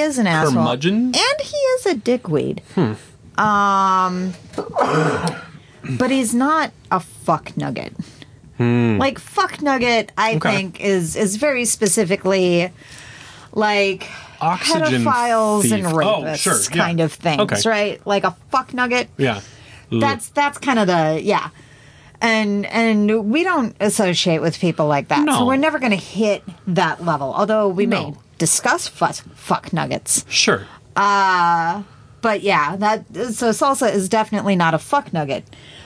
is an asshole. Curmudgeon? And he is a dickweed. But he's not a fuck nugget. Like, fuck nugget, I think, is very specifically, like, Oxygen pedophiles thief. and rapists kind of things, right? Like, a fuck nugget. Yeah. That's kind of the, yeah. And we don't associate with people like that. No. So we're never going to hit that level. Although we may discuss fuck nuggets. Sure. But yeah, so Salsa is definitely not a fuck nugget.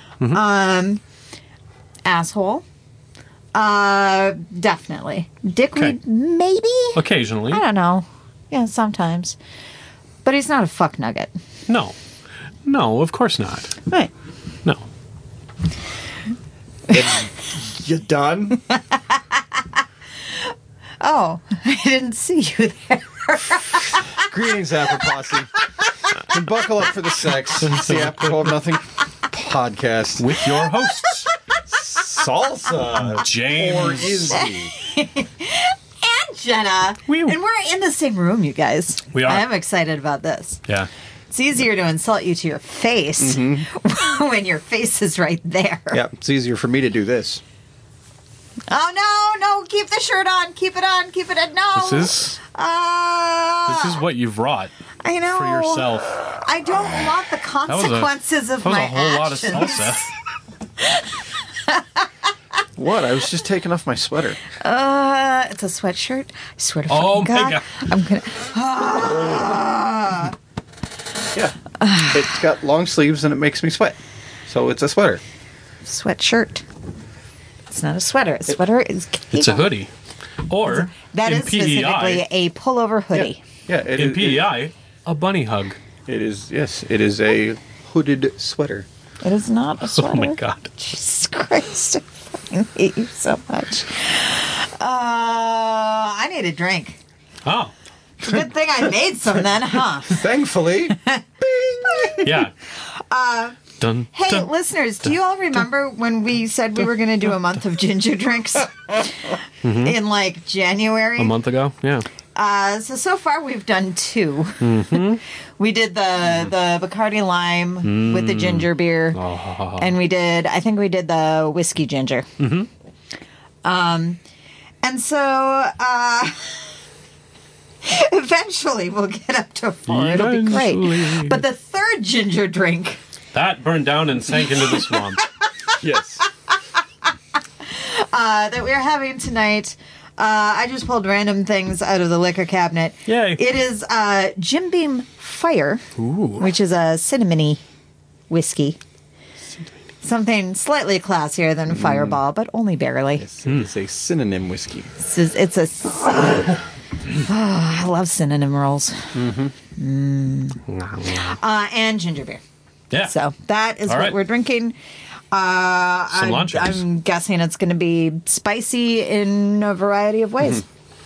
Asshole. Definitely. Dickweed, maybe? Occasionally. I don't know. Yeah, sometimes. But he's not a fuck nugget. No. No, of course not. Right. No. You done? Oh, I didn't see you there. Greetings, Apple Posse. And buckle up for the sex. It's the Apropos of Nothing podcast. With your hosts, Salsa. James. Or Izzy. And Jenna. Wee. And we're in the same room, you guys. We are. I am excited about this. Yeah. It's easier to insult you to your face when your face is right there. Yeah, it's easier for me to do this. Oh, no, keep the shirt on. Keep it on. Keep it on. No. This is what you've wrought I know. for yourself. I don't want the consequences of my That was a whole actions. lot of salsa. What? I was just taking off my sweater. It's a sweatshirt. I swear to fucking God. I'm gonna. Yeah. It's got long sleeves and it makes me sweat. So it's a sweater. Sweatshirt. It's not a sweater. A sweater is. It's a hoodie. Or, That in is specifically PEI, a pullover hoodie. Yeah, in PEI, a bunny hug. It is, yes, it is a hooded sweater. It is not a sweater. Oh my God. Jesus Christ. I fucking hate you so much. I need a drink. Oh. Good thing I made some then, huh? Thankfully. Bing! Yeah. Dun, Hey, dun. listeners, do you all remember when we said we were going to do a month of ginger drinks in like January? A month ago? Yeah. So far we've done 2. We did the Bacardi Lime with the ginger beer, and I think we did the whiskey ginger. And so eventually we'll get up to 4. It'll be great. Eventually. But the third ginger drink. That burned down and sank into the swamp. Yes. That we're having tonight. I just pulled random things out of the liquor cabinet. Yay. It is Jim Beam Fire, which is a cinnamony whiskey. Something slightly classier than Fireball, but only barely. It's a synonym whiskey. It's a... I love synonym rolls. And ginger beer. Yeah. So that is All what right. we're drinking. lunches. I'm guessing it's going to be spicy in a variety of ways.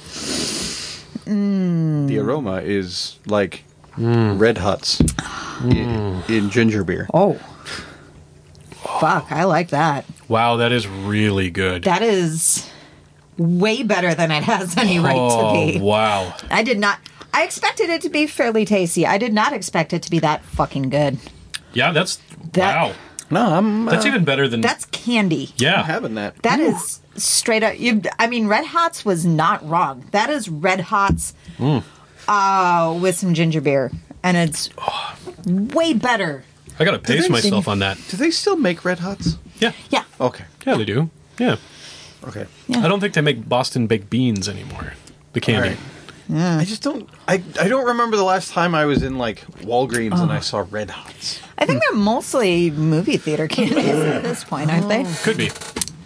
The aroma is like Red Hots in ginger beer. Oh. Fuck, I like that. Wow, that is really good. That is way better than it has any right to be. Wow. I expected it to be fairly tasty. I did not expect it to be that fucking good. Yeah, wow. No, That's even better than... That's candy. Yeah. I'm having that. That is straight up. Red Hots was not wrong. That is Red Hots with some ginger beer. And it's way better. I gotta pace myself on that. Do they still make Red Hots? Yeah. Yeah. Okay. Yeah, they do. Yeah. Okay. Yeah. I don't think they make Boston baked beans anymore. The candy. All right. I just don't... I don't remember the last time I was in, like, Walgreens and I saw Red Hots. I think they're mostly movie theater candies at this point, aren't they? Could be.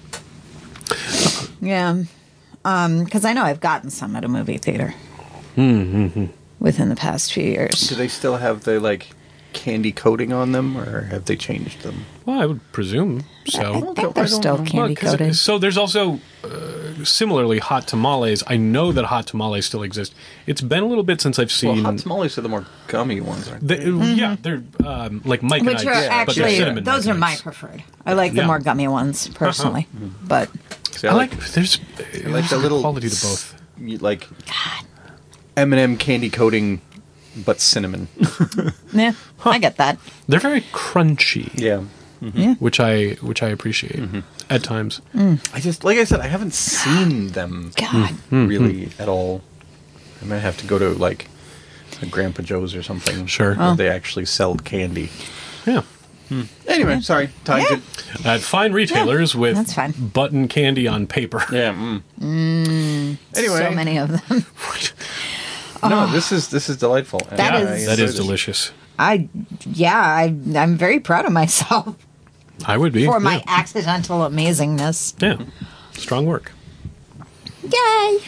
Yeah. Because I know I've gotten some at a movie theater within the past few years. Do they still have the, like, candy coating on them, or have they changed them? Well, I would presume so. I think they're still candy coated. So there's also, similarly, hot tamales. I know that hot tamales still exist. It's been a little bit since I've Well, seen... hot tamales are the more gummy ones, aren't they? Yeah, they're like Mike Which and are I, but they're actually, cinnamon those are my nuggets. preferred. I like the Yeah. more gummy ones, personally. But See, I like there's I like the little quality to both. like M&M candy coating but cinnamon. Yeah, I get that. They're very crunchy. Yeah. Yeah. Which I appreciate at times. I just, like I said, I haven't seen them God. really at all. I might have to go to like a Grandpa Joe's or something. Sure. Where they actually sell candy. Yeah. Anyway, sorry, tangent. At fine retailers with that's fine. button candy on paper. Yeah. Anyway, So many of them. no, this is delightful. That Yeah, is- that is delicious. I'm very proud of myself I would be. for my yeah. accidental amazingness. Yeah. Strong work. Yay!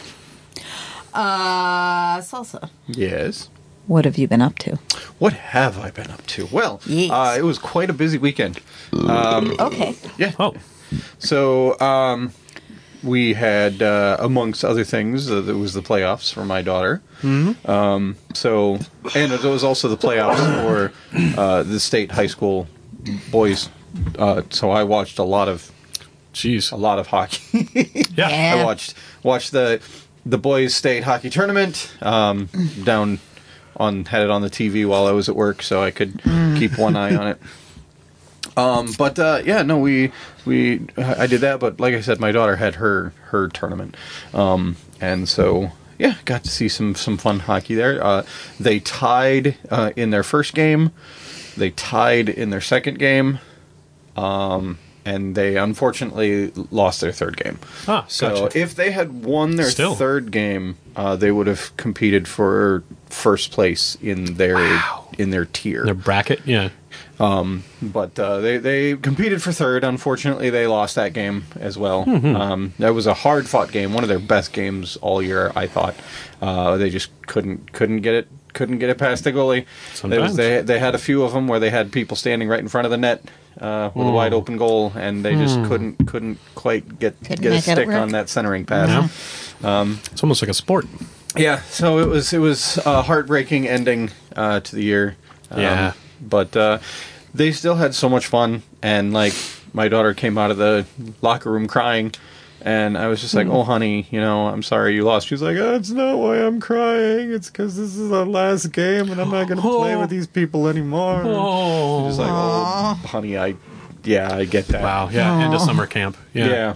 Salsa. Yes. What have you been up to? What have I been up to? Well, Yes. it was quite a busy weekend. Okay. Yeah. Oh. So we had, amongst other things, there was the playoffs for my daughter. Mm-hmm. So, and it was also the playoffs for the state high school boys. So I watched a lot of hockey. Yeah. Yeah. I watched the boys' state hockey tournament down on, had it on the TV while I was at work, so I could keep one eye on it. But I did that. But like I said, my daughter had her tournament, and so yeah, got to see some fun hockey there. They tied in their first game. They tied in their second game. And they unfortunately lost their third game. Ah, so gotcha. if they had won their Still. third game, they would have competed for first place in their tier. Their bracket, yeah. But they competed for third. Unfortunately, they lost that game as well. That was a hard fought game, one of their best games all year, I thought. They just couldn't get it past the goalie. Sometimes. They had a few of them where they had people standing right in front of the net with a wide open goal, and they just couldn't quite get a make it stick work. on that centering pass. It's almost like a sport. Yeah, so it was a heartbreaking ending to the year. Yeah. But they still had so much fun, and like my daughter came out of the locker room crying, and I was just like, "Oh, honey, I'm sorry you lost." She's like, "That's not why I'm crying. It's because this is our last game, and I'm not going to play with these people anymore." Oh. She's like, "Oh, honey, I get that." Wow. Yeah. End of summer camp. Yeah.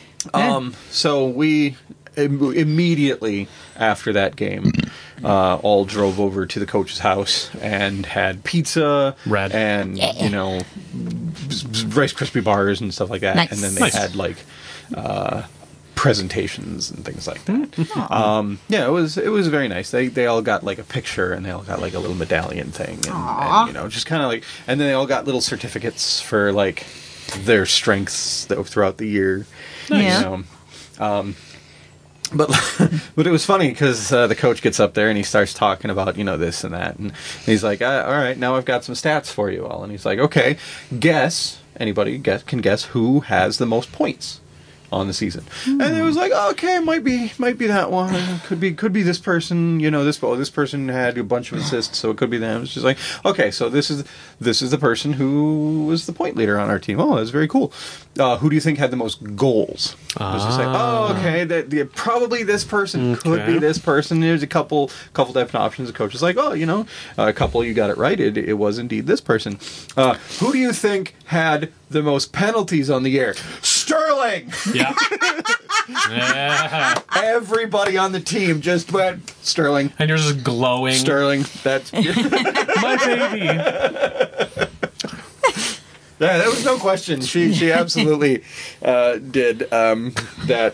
So we immediately after that game all drove over to the coach's house and had pizza Rad. and Rice Krispie bars and stuff like that. Nice. And then they Nice. had like presentations and things like that. Yeah, it was very nice. They all got like a picture, and they all got like a little medallion thing, and just kind of like, and then they all got little certificates for like their strengths throughout the year. Yeah. But it was funny because the coach gets up there and he starts talking about this and that, and he's like, "All right, now I've got some stats for you all." And he's like, "Okay, anybody can guess who has the most points on the season?" And it was like, "Okay, might be that one. Could be this person. This person had a bunch of assists, so it could be them." It's just like, "Okay, so this is the person who was the point leader on our team. Oh, that's very cool. Who do you think had the most goals?" I was just like, "Oh, okay, probably this person could be this person." There's a couple different options. The coach is like, "Oh, a couple, you got it right. It was indeed this person." Who do you think had the most penalties on the year? Sterling. Yeah. Yeah. Everybody on the team just went Sterling. And you're just glowing. Sterling. That's My baby. yeah. There was no question. She absolutely did that.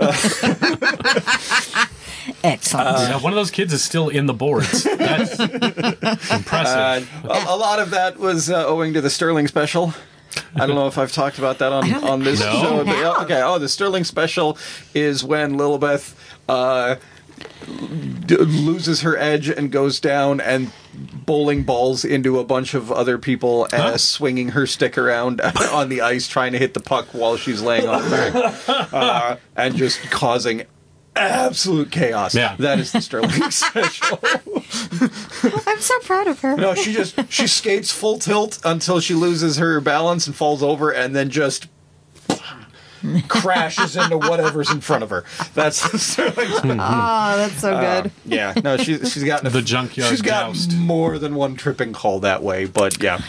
Excellent. Yeah, one of those kids is still in the boards. That's impressive. A lot of that was owing to the Sterling special. I don't know if I've talked about that on this No. show. But yeah, okay. Oh, the Sterling special is when Lilibeth loses her edge and goes down and bowling balls into a bunch of other people, swinging her stick around on the ice, trying to hit the puck while she's laying on her back, and just causing absolute chaos. Yeah. That is the Sterling special. I'm so proud of her. No, she skates full tilt until she loses her balance and falls over, and then just crashes into whatever's in front of her. That's Oh, that's so good. yeah. No, she's got The junkyard She's got joust. more than one tripping call that way, but yeah,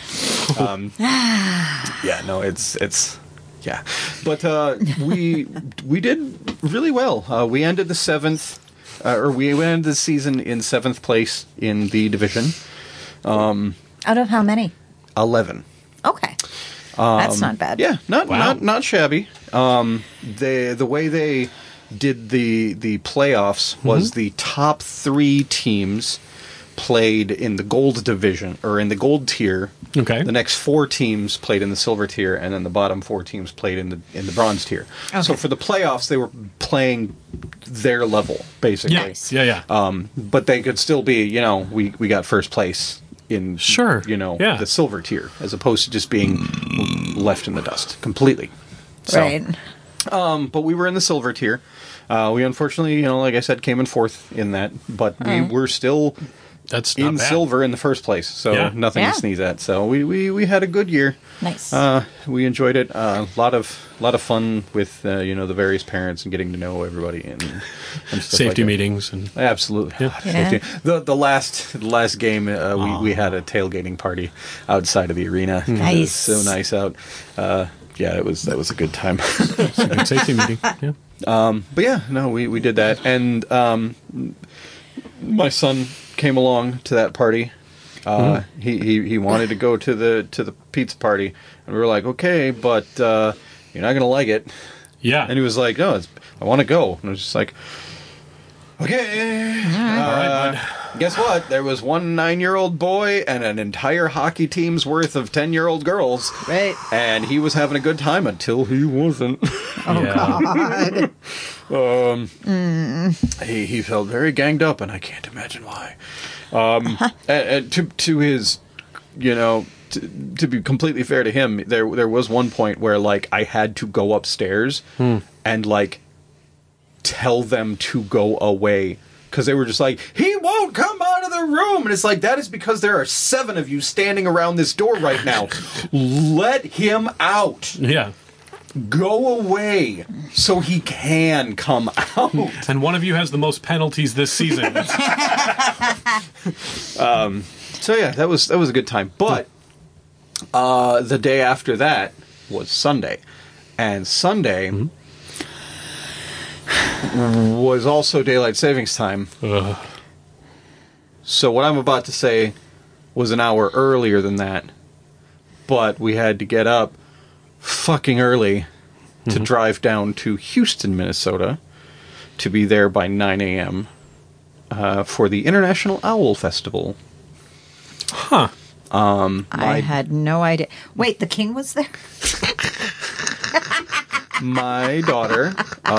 yeah. No, it's yeah, but we did really well. We ended the seventh, or we ended the season in 7th place in the division. Out of how many? 11. Okay. That's not bad. Yeah, Wow. not shabby. The way they did the playoffs was the top 3 teams played in the gold division, or in the gold tier. Okay. The next 4 teams played in the silver tier, and then the bottom 4 teams played in the bronze tier. Okay. So for the playoffs, they were playing their level basically. Nice. Yeah. But they could still be, we got first place in Sure. Yeah. the silver tier, as opposed to just being left in the dust completely. So, Right. but we were in the silver tier. We unfortunately, like I said, came in 4th in that, but we were still That's not in bad. silver in the first place, so Yeah. nothing Yeah. to sneeze at. So we had a good year. Nice. We enjoyed it. A lot of fun with the various parents and getting to know everybody and stuff Safety like that. meetings and Absolutely. Yeah. Safety. The last game we had a tailgating party outside of the arena. Nice. It was so nice out. Yeah, that was a good time. a good safety meeting. Yeah. But yeah, no, we did that, and my son came along to that party. He wanted to go to the pizza party, and we were like, okay, but you're not gonna like it. Yeah. And he was like, no, I want to go. And I was just like, okay. All right, bud. Guess what? There was one 9-year-old boy and an entire hockey team's worth of 10-year-old girls. Right. And he was having a good time until he wasn't. Oh, God. He felt very ganged up, and I can't imagine why. And to his, to be completely fair to him, there was one point where I had to go upstairs and tell them to go away, because they were just like, he won't come out of the room, and it's like, that is because there are 7 of you standing around this door right now. Let him out. Yeah. Go away so he can come out. And one of you has the most penalties this season. So yeah, that was a good time. But the day after that was Sunday, and Sunday was also daylight savings time. Ugh. So what I'm about to say was an hour earlier than that, but we had to get up fucking early to drive down to Houston, Minnesota, to be there by 9 a.m. For the International Owl Festival. Huh. I had no idea. Wait, the king was there? My daughter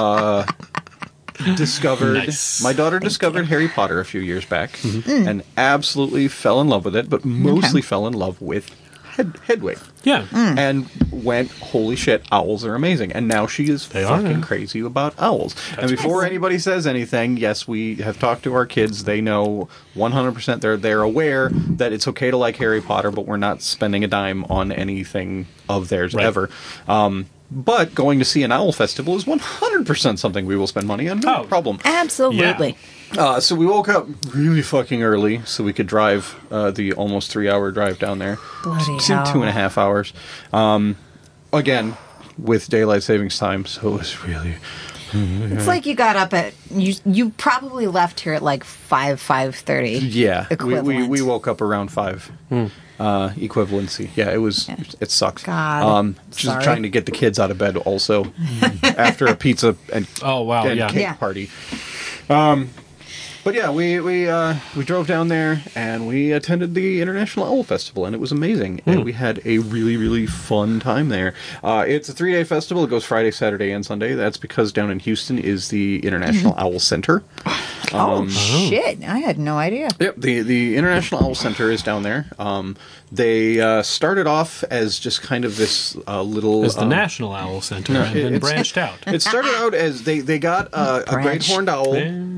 discovered Nice. my daughter discovered Harry Potter a few years back and absolutely fell in love with it, but mostly fell in love with Hedwig. Yeah. And went, holy shit, owls are amazing. And now she is They are, fucking yeah. crazy about owls. And before anybody says anything, yes, we have talked to our kids. They know 100%. They're aware that it's okay to like Harry Potter, but we're not spending a dime on anything of theirs Right. ever. But going to see an owl festival is 100% something we will spend money on. No Oh. problem. Absolutely. So we woke up really fucking early so we could drive the almost 3-hour drive down there. Bloody It's in hell. 2.5 hours. Again, with daylight savings time, so it was really... It's like you got up at you probably left here at like 5:30. Yeah, Equivalent. we woke up around 5. Equivalency. Yeah, it was. Yeah. It sucked. God, just sorry. trying to get the kids out of bed also after a pizza and Oh, wow, and yeah. cake Yeah. party. But yeah, we drove down there and we attended the International Owl Festival, and it was amazing. And we had a really, really fun time there. It's a 3-day festival. It goes Friday, Saturday, and Sunday. That's because down in Houston is the International Owl Center. Oh shit! I had no idea. Yep, the International Owl Center is down there. They started off as just kind of this little... As the National Owl Center, and then it's- branched out. It started out as they got a great Branch. horned owl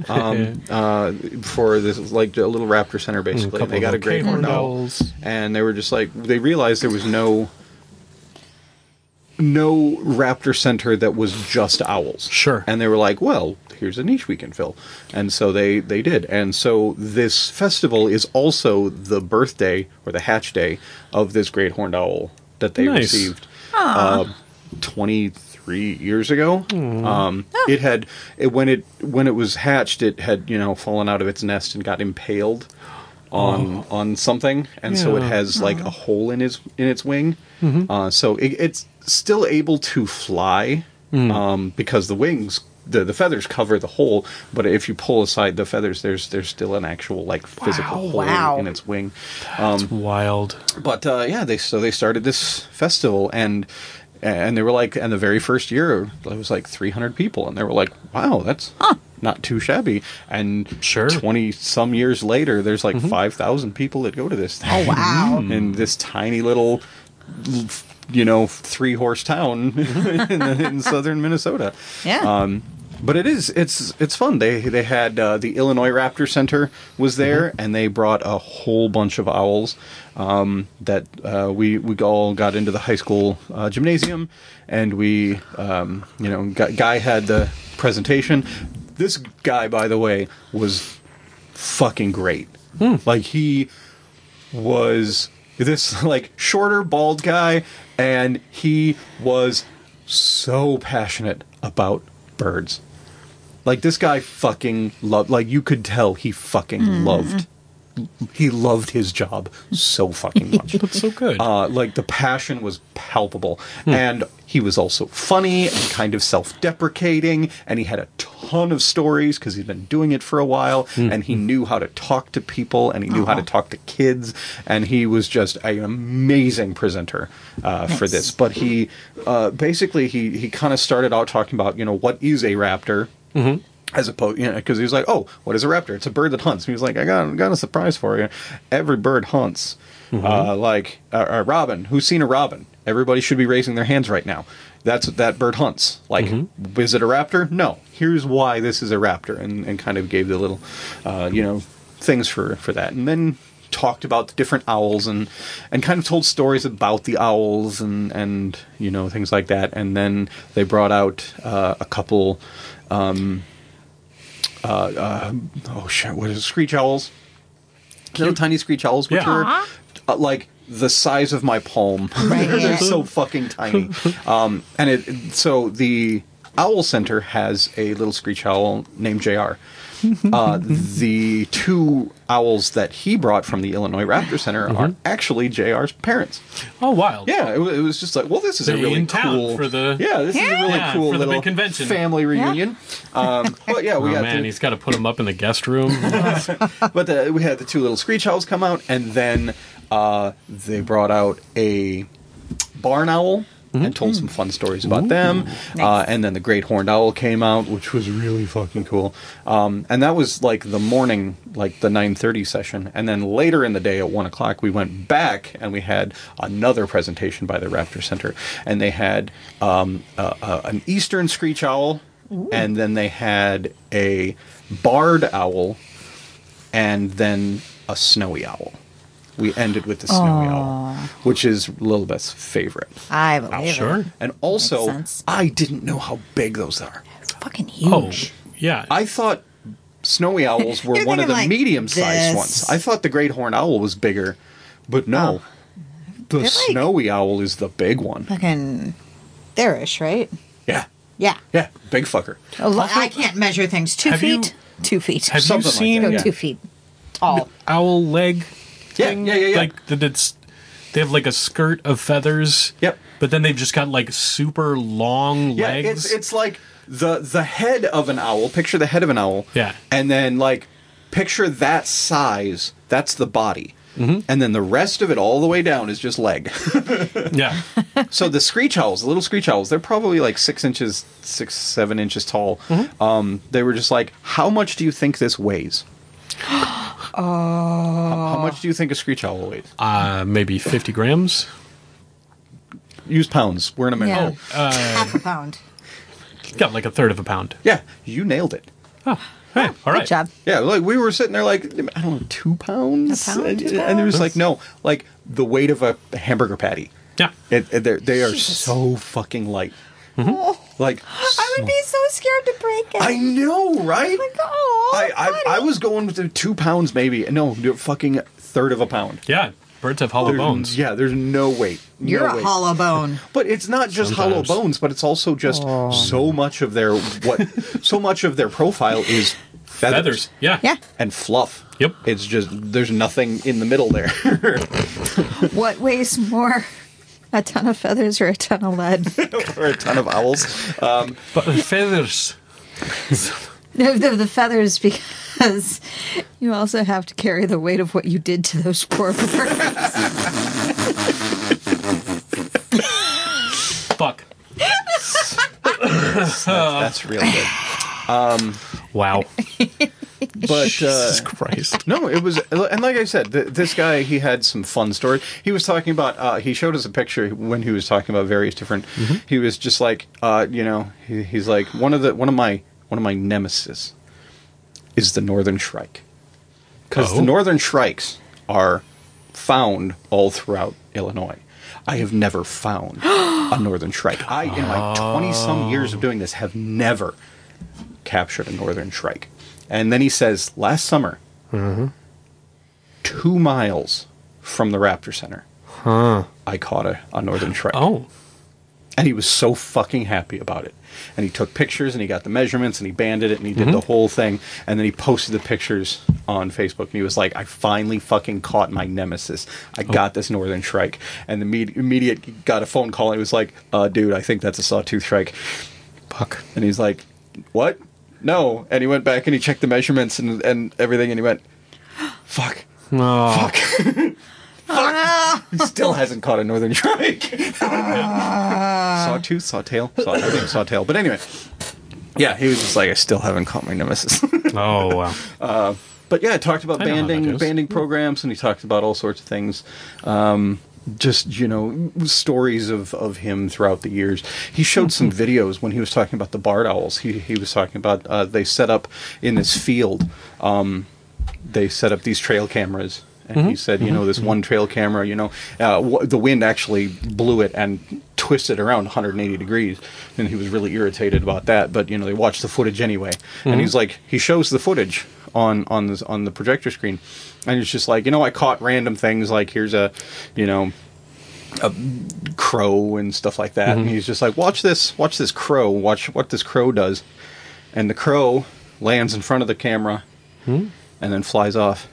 for this, like a little raptor center, basically. couple They got of a great Cape horned horned owl, owls. and they were just like, they realized there was no no raptor center that was just owls. Sure. And they were like, well, here's a niche we can fill. And so they did. And so this festival is also the birthday or the hatch day of this great horned owl that they Nice. received 23 years ago. When it was hatched, it had, fallen out of its nest and got impaled on something, and so it Yeah. has like a hole in its wing. So it's still able to fly because the wings, the feathers cover the hole. But if you pull aside the feathers, there's still an actual like physical hole Wow. in its wing. It's wild. But they started this festival, and they were like, and the very first year it was like 300 people, and they were like, wow, that's not too shabby. And Sure. 20 some years later, there's like 5,000 people that go to this thing. Oh, wow. In this tiny little 3-horse town in southern Minnesota. Yeah. But it's fun. They had the Illinois Raptor Center was there, and they brought a whole bunch of owls that we all got into the high school gymnasium, and we Guy had the presentation. This guy, by the way, was fucking great. Like he was this like shorter, bald guy, and he was so passionate about birds. Like this guy fucking loved, like you could tell he fucking loved his job so fucking much. That's so good. Like the passion was palpable. And he was also funny and kind of self-deprecating, and he had a ton of stories because he'd been doing it for a while, and he knew how to talk to people, and he knew how to talk to kids, and he was just an amazing presenter for this. But he basically he kind of started out talking about what is a raptor. As opposed, because he was like, "Oh, what is a raptor? It's a bird that hunts." And he was like, "I got a surprise for you. Every bird hunts. Like a robin. Who's seen a robin? Everybody should be raising their hands right now. That bird hunts. Like, is it a raptor? No. Here's why this is a raptor." And kind of gave the little, things for that. And then talked about the different owls and kind of told stories about the owls and things like that. And then they brought out a couple. What is it? Screech owls? Little tiny screech owls, which Yeah. are like the size of my palm. Right. They're so fucking tiny. So the Owl Center has a little screech owl named JR. The two owls that he brought from the Illinois Raptor Center are actually JR's parents. Oh, wild. Yeah, it was just like, well, this is a They're really in town cool for the- this is a really Yeah, cool for the little big convention. family reunion. But yeah, we Oh got man, he's got to put him up in the guest room. we had the two little screech owls come out, and then they brought out a barn owl and told some fun stories about them. Nice. And then the great horned owl came out, which was really fucking cool. And that was like the morning, like the 9:30 session. And then later in the day at 1 o'clock, we went back and we had another presentation by the Raptor Center. And they had an eastern screech owl, and then they had a barred owl, and then a snowy owl. We ended with the snowy owl, which is Lilibeth's favorite. I believe Sure. it. And also, Makes sense. I didn't know how big those are. It's fucking Oh, huge. yeah. I thought snowy owls were You're one of the thinking like medium-sized this. ones. I thought the great horned owl was bigger, but no. The They're like- snowy owl is the big one. Fucking there-ish, right? Yeah. Yeah. Yeah, big fucker. I can't measure things. 2 Have you- feet? 2 feet. Have you Something like seen that, Go yeah. 2 feet tall. owl leg Yeah, thing? yeah. Like that it's they have like a skirt of feathers. Yep. But then they've just got like super long Yeah, legs. it's like the head of an owl. Picture the head of an owl. Yeah. And then like picture that size. That's the body. And then the rest of it all the way down is just leg. yeah. So the screech owls, the little screech owls, they're probably like 6 inches, 7 inches tall. They were just like, how much do you think this weighs? How much do you think a screech owl weighs? Maybe 50 grams. Use pounds. We're in America. Yeah. Half a pound. Got like a third of a pound. Yeah, you nailed it. Hey, all right. Good job. Yeah, like we were sitting there like, I don't know, 2 pounds? A pound, And 2 they were just pounds? like, no, like the weight of a hamburger patty. Yeah. They are Jesus. so fucking light. Oh, Like, I would be so scared to break it. I know, right? Like, oh, I was going with the 2 pounds, maybe. No, fucking third of a pound. Yeah. Birds have hollow bones. Yeah, there's no weight. You're no a weight. hollow bone. But it's not just hollow Sometimes. bones, but it's also just so much of their profile is feathers. Yeah. Yeah. And fluff. Yep. It's just there's nothing in the middle there. What weighs more, a ton of feathers or a ton of lead? Or a ton of owls. But the feathers. The feathers, because you also have to carry the weight of what you did to those poor birds. Fuck. That's real good. Wow. But Jesus Christ. no, it was, and like I said, this guy, he had some fun stories. He was talking about, he showed us a picture when he was talking about various different. He was just like, he's like one of my nemesis is the northern shrike, because the northern shrikes are found all throughout Illinois. I have never found a northern shrike. I, in my 20-some years of doing this, have never captured a northern shrike. And then he says, last summer, 2 miles from the Raptor Center, I caught a northern shrike. Oh. And he was so fucking happy about it. And he took pictures, and he got the measurements, and he banded it, and he did the whole thing. And then he posted the pictures on Facebook, and he was like, I finally fucking caught my nemesis. I got this northern shrike. And the immediate got a phone call, and he was like, dude, I think that's a sawtooth shrike. Fuck. And he's like, what? No. And he went back, and he checked the measurements and everything, and he went, fuck. Oh. Fuck. He still hasn't caught a northern shrike. Sawtooth, sawtail, I think sawtail. But anyway, yeah, he was just like, I still haven't caught my nemesis. Oh, wow. But yeah, talked about I know how that goes. banding programs, and he talked about all sorts of things. Just, stories of him throughout the years. He showed some videos when he was talking about the barred owls. He was talking about, they set up in this field, they set up these trail cameras. And he said, this one trail camera, the wind actually blew it and twisted around 180 degrees. And he was really irritated about that. But, they watched the footage anyway. And he's like, he shows the footage on the projector screen. And it's just like, I caught random things like here's a crow and stuff like that. And he's just like, watch this crow, watch what this crow does. And the crow lands in front of the camera and then flies off.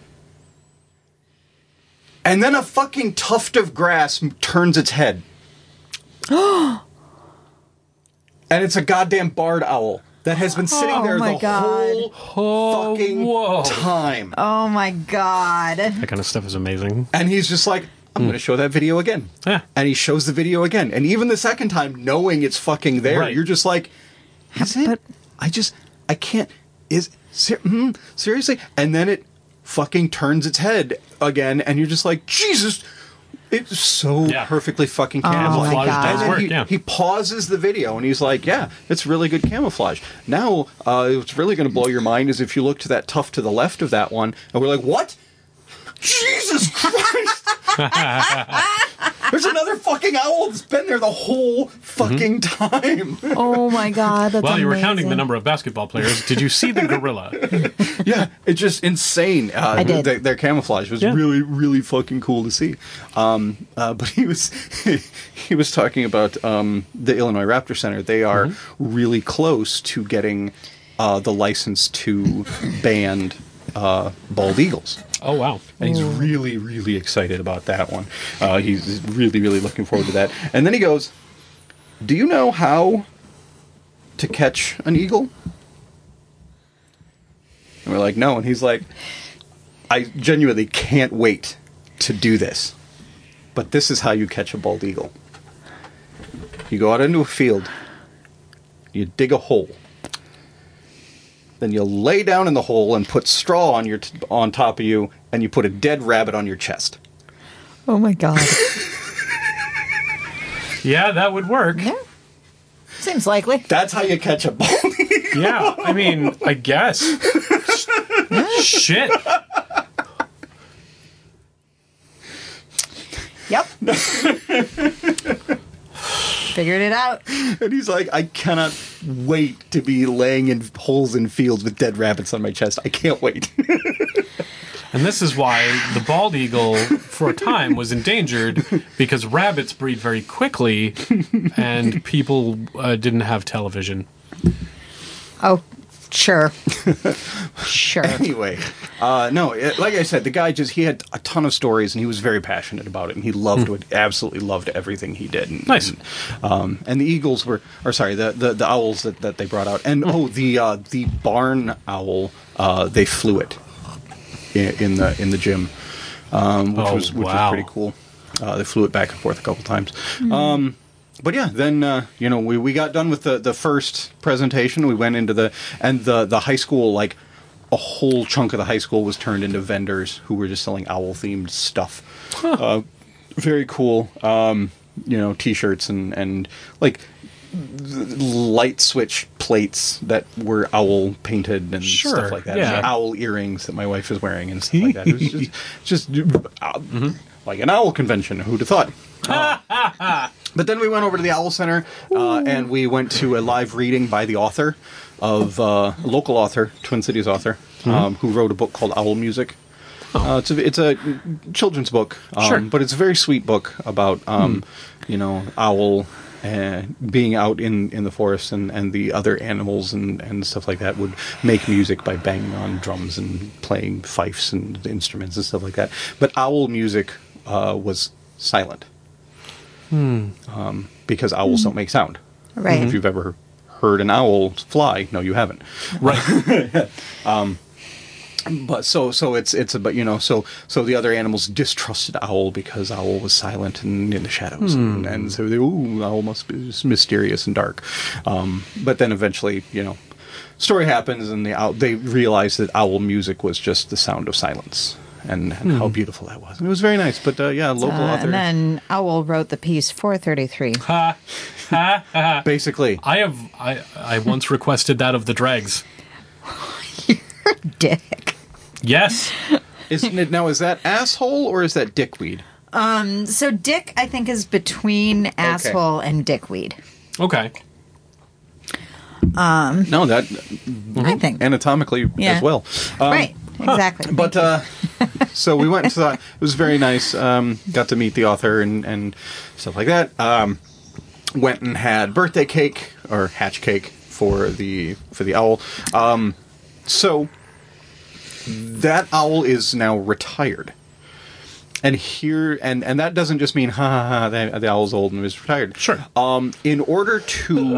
And then a fucking tuft of grass turns its head. And it's a goddamn barred owl that has been sitting there my the God. whole fucking time. Oh my God. That kind of stuff is amazing. And he's just like, I'm going to show that video again. Yeah. And he shows the video again. And even the second time, knowing it's fucking there, Right. you're just like, is it? But- I can't. Seriously? And then it fucking turns its head again, and you're just like, Jesus, it's so perfectly fucking camouflaged. Oh my God. And then Work, he pauses the video, and he's like, yeah, it's really good camouflage. Now, what's really going to blow your mind is if you look to that tuft to the left of that one, and we're like, what? Jesus Christ! There's another fucking owl that's been there the whole fucking time. Oh my God. That's Well, you were amazing. counting the number of basketball players. Did you see the gorilla? Yeah, it's just insane. I did. Their camouflage was really, really fucking cool to see. But he was talking about the Illinois Raptor Center. They are really close to getting the license to band bald eagles. Oh, wow. And he's really, really excited about that one. He's really, really looking forward to that. And then he goes, do you know how to catch an eagle? And we're like, no. And he's like, I genuinely can't wait to do this. But this is how you catch a bald eagle. You go out into a field. You dig a hole. Then you lay down in the hole and put straw on top of you, and you put a dead rabbit on your chest. Oh my God. Yeah, that would work. Yeah. Seems likely. That's how you catch a bald eagle. Yeah, I mean, I guess. Shit. Yep. Figured it out. And he's like, I cannot wait to be laying in holes in fields with dead rabbits on my chest. I can't wait. And this is why the bald eagle, for a time, was endangered, because rabbits breed very quickly, and people didn't have television. Oh, sure. Sure. Anyway, like I said, the guy he had a ton of stories, and he was very passionate about it, and he absolutely loved everything he did. And, Nice. And the eagles the owls that they brought out, and the barn owl, they flew it in the gym, which was pretty cool. They flew it back and forth a couple times. But yeah, then we got done with the first presentation. We went into the high school. Like a whole chunk of the high school was turned into vendors who were just selling owl themed stuff. Huh. Very cool. T-shirts and like light switch plates that were owl painted and stuff like that. Yeah. And owl earrings that my wife is wearing and stuff like that. It was just like an owl convention. Who'd have thought? But then we went over to the Owl Center and we went to a live reading by the author of a local author, Twin Cities author, who wrote a book called Owl Music. It's a children's book, but it's a very sweet book about owl being out in the forest, and the other animals and stuff like that would make music by banging on drums and playing fifes and instruments and stuff like that. But owl music was silent. Because owls don't make sound. Right. If you've ever heard an owl fly, no, you haven't. Right. But so the other animals distrusted owl because owl was silent and in the shadows, and so owl must be mysterious and dark. But then eventually, story happens, and they realized that owl music was just the sound of silence. And how beautiful that was. And it was very nice. But local author. And then Owl wrote the piece 433. Ha, ha, ha. Basically. I once requested that of the Dregs. You're a dick. Yes. Is that asshole or is that dickweed? So dick, I think, is between asshole and dickweed. Okay. No, that I think. anatomically as well. Right. Exactly. But so we went to that. It was very nice. Got to meet the author and stuff like that. Went and had birthday cake or hatch cake for the owl. So that owl is now retired. And that doesn't just mean the owl's old and is retired. Sure. In order to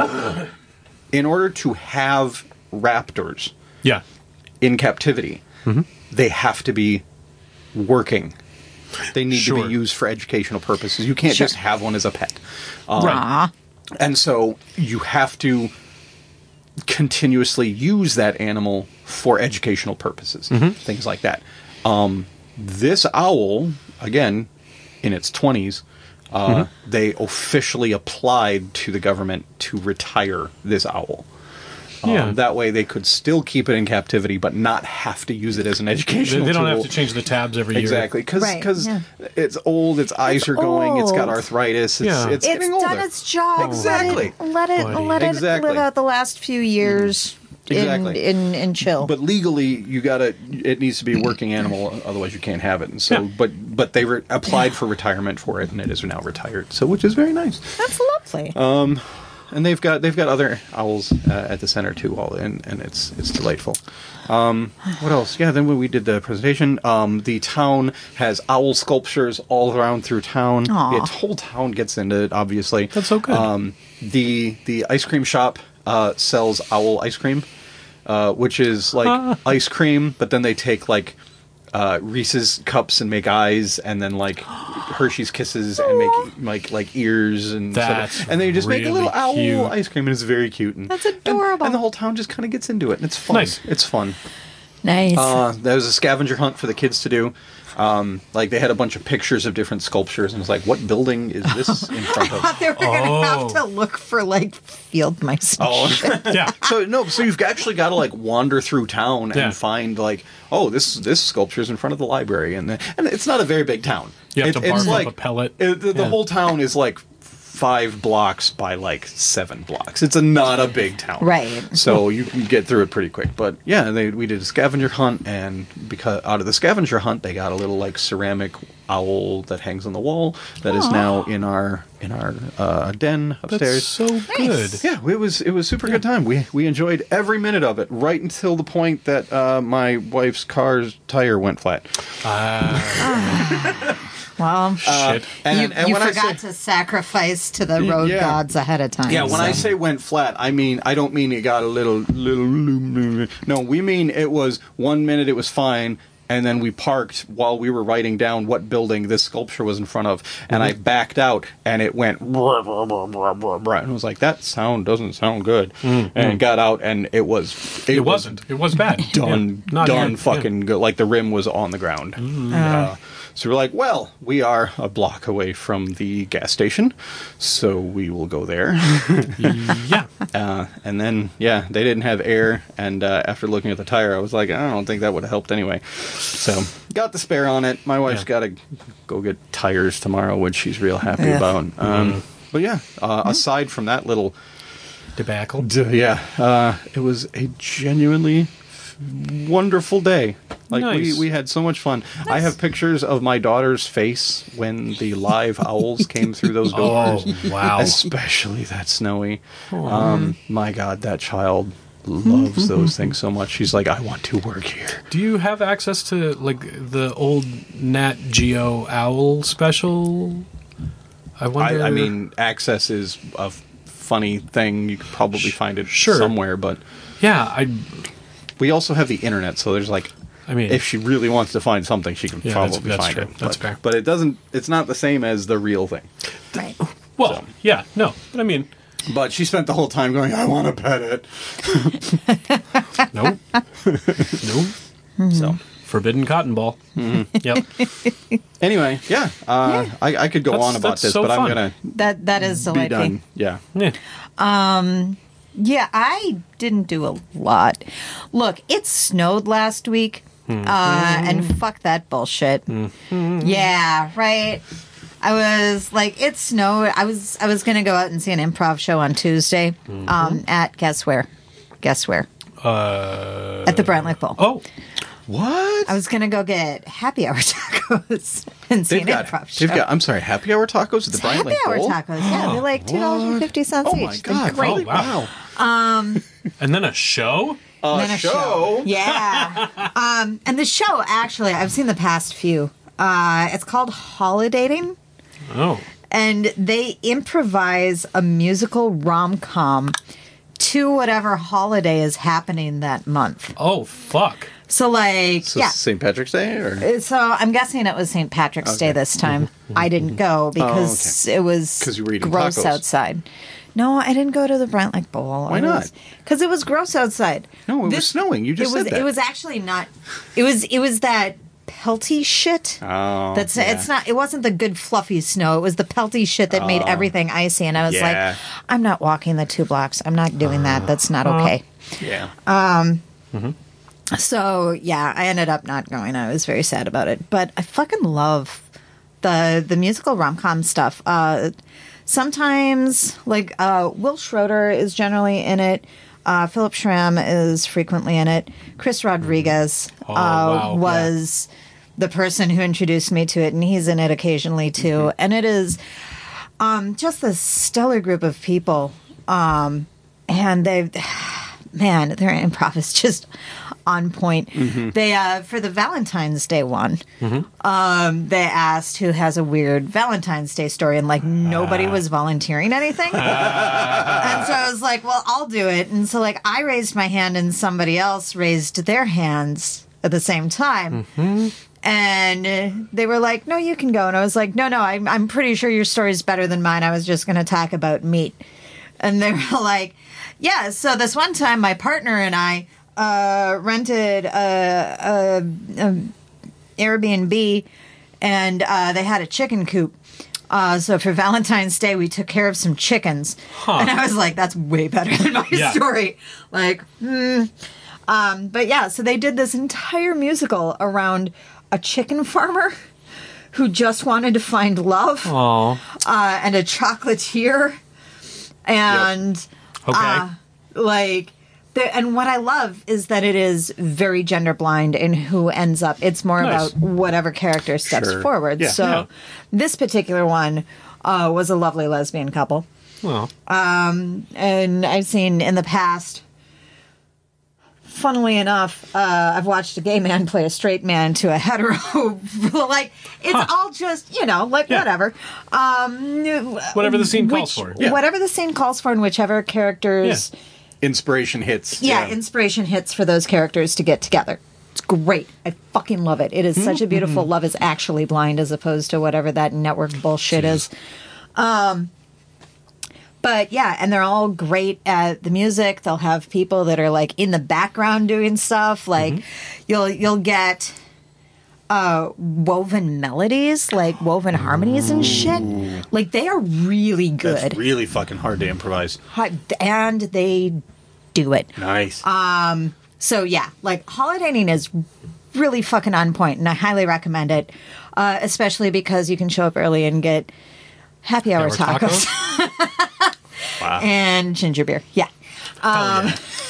have raptors in captivity, they have to be working. They need to be used for educational purposes. You can't just have one as a pet. Right. And so you have to continuously use that animal for educational purposes, things like that. This owl, again, in its 20s, they officially applied to the government to retire this owl. That way they could still keep it in captivity, but not have to use it as an educational They don't tool. have to change the tabs every year. Exactly, because it's old, its eyes are going, it's got arthritis, it's getting older. It's done its job. Exactly. Let it live out the last few years in chill. But legally, it needs to be a working animal, otherwise you can't have it. And so, but they applied for retirement for it, and it is now retired. So, which is very nice. That's lovely. And they've got other owls at the center too, and it's delightful. What else? Yeah, then when we did the presentation, the town has owl sculptures all around through town. Aww. The whole town gets into it, obviously. That's so good. The ice cream shop sells owl ice cream, which is like ice cream, but then they take like Reese's cups and make eyes, and then like Hershey's Kisses and make like ears and stuff. And they just make a little owl ice cream, and it's very cute. And that's adorable. And the whole town just kind of gets into it, and it's fun. Nice. It's fun. Nice. There was a scavenger hunt for the kids to do. Like they had a bunch of pictures of different sculptures, and it was like, what building is this in front of? I thought they were going to have to look for like field mice. Yeah. So you've actually got to like wander through town and find like, this sculpture is in front of the library, and it's not a very big town. You have to barf up a pellet. The whole town is like 5 blocks by like 7 blocks. It's not a big town, Right. So you can get through it pretty quick. But yeah, we did a scavenger hunt, and because out of the scavenger hunt, they got a little like ceramic owl that hangs on the wall that is now in our den upstairs. That's so good. Yeah, it was super good time. We enjoyed every minute of it, right until the point that my wife's car's tire went flat. Well, Shit. you when I forgot say- to sacrifice to the road Yeah. gods ahead of time. Yeah, when I say went flat, I don't mean it got a little. No, we mean it was 1 minute it was fine, and then we parked while we were writing down what building this sculpture was in front of, and I backed out, and it went. And I was like, that sound doesn't sound good, and got out, and it was. It wasn't. It was bad. Done, Yeah. Not done, good. fucking good. Like the rim was on the ground. So we're like, well, we are a block away from the gas station, so we will go there. Yeah. And then, yeah, they didn't have air, and after looking at the tire, I was like, I don't think that would have helped anyway. So, got the spare on it. My wife's got to go get tires tomorrow, which she's real happy about. But yeah, aside from that little... Debacle. it was a genuinely wonderful day. Like Nice. we had so much fun. I have pictures of my daughter's face when the live owls came through those doors. Oh, wow. Especially that Snowy. My God, that child loves those things so much. She's like, I want to work here. Do you have access to like the old Nat Geo Owl special? I wonder. I mean, access is a funny thing. You could probably find it Sure. somewhere, but yeah, we also have the internet, so there's like, I mean, if she really wants to find something, she can Yeah, probably that's find true. it. That's but, fair. But it doesn't. It's not the same as the real thing. Right. well, so. yeah, no, but I mean, But she spent the whole time going, I want to pet it. nope, nope. So Forbidden cotton ball. Yep. anyway, yeah, I could go That's- on about that's this, so but I'm fun. gonna That is be delightful. done. Yeah. Yeah. Yeah, I didn't do a lot. Look, it snowed last week, and fuck that bullshit. Yeah, right. I was like, it snowed. I was gonna go out and see an improv show on Tuesday. At guess where? At the Brant Lake Bowl. Oh, What? I was gonna go get happy hour tacos and see They've an got, improv show. I'm sorry, happy hour tacos at the Bryant Happy Lake hour Bowl? tacos, yeah, they're like $2.50 Oh each. my They're God! great. Really? wow. Wow. and then a show. And then a show? Yeah. And the show, actually, I've seen the past few. It's called Holidating, Oh, and they improvise a musical rom-com to whatever holiday is happening that month. oh, fuck. So, like, So yeah. St. Patrick's Day, or So I'm guessing it was St. Patrick's Day this time. I didn't go because it was 'Cause you were eating gross tacos. outside. No, I didn't go to the Brant Lake Bowl. Why not? Because it was gross outside. No, it was snowing. You just it was, said that. It was actually not. It was that pelty shit. Oh, That's yeah. it's not. It wasn't the good fluffy snow. It was the pelty shit that made everything icy. And I was Yeah. like, I'm not walking the 2 blocks. I'm not doing that. That's not okay. Yeah. So yeah, I ended up not going. I was very sad about it, but I fucking love the musical rom-com stuff. Sometimes, like Will Schroeder is generally in it. Philip Schramm is frequently in it. Chris Rodriguez wow. was the person who introduced me to it, and he's in it occasionally too. And it is just a stellar group of people, and they've. Man, their improv is just on point. They for the Valentine's Day one, they asked who has a weird Valentine's Day story, and like nobody was volunteering anything. And so I was like, well, I'll do it. And so like I raised my hand, and somebody else raised their hands at the same time. And they were like, no, you can go. And I was like, no, I'm pretty sure your story's better than mine. I was just going to talk about meat. And they were like, yeah, so this one time my partner and I rented a Airbnb, and they had a chicken coop. So for Valentine's Day, we took care of some chickens. And I was like, that's way better than my story. Like, but yeah, so they did this entire musical around a chicken farmer who just wanted to find love and a chocolatier. And Okay. and what I love is that it is very gender blind in who ends up. It's more Nice. about whatever character steps Sure. forward. Yeah. So Yeah. this particular one was a lovely lesbian couple. Well, And I've seen in the past, funnily enough, I've watched a gay man play a straight man to a hetero. It's all just, Yeah. whatever. whatever the scene calls for. Yeah. Whatever the scene calls for and whichever characters... Inspiration hits. inspiration hits for those characters to get together. It's great. I fucking love it. It is such a beautiful Love is Actually Blind as opposed to whatever that network bullshit is. But yeah, and they're all great at the music. They'll have people that are like in the background doing stuff. Like you'll get woven melodies, like woven harmonies and shit. Like they are really good. That's really fucking hard to improvise. And they do it. Nice. So yeah, like holidaying is really fucking on point, and I highly recommend it, especially because you can show up early and get happy hour tacos Wow. and ginger beer. Yeah. Hell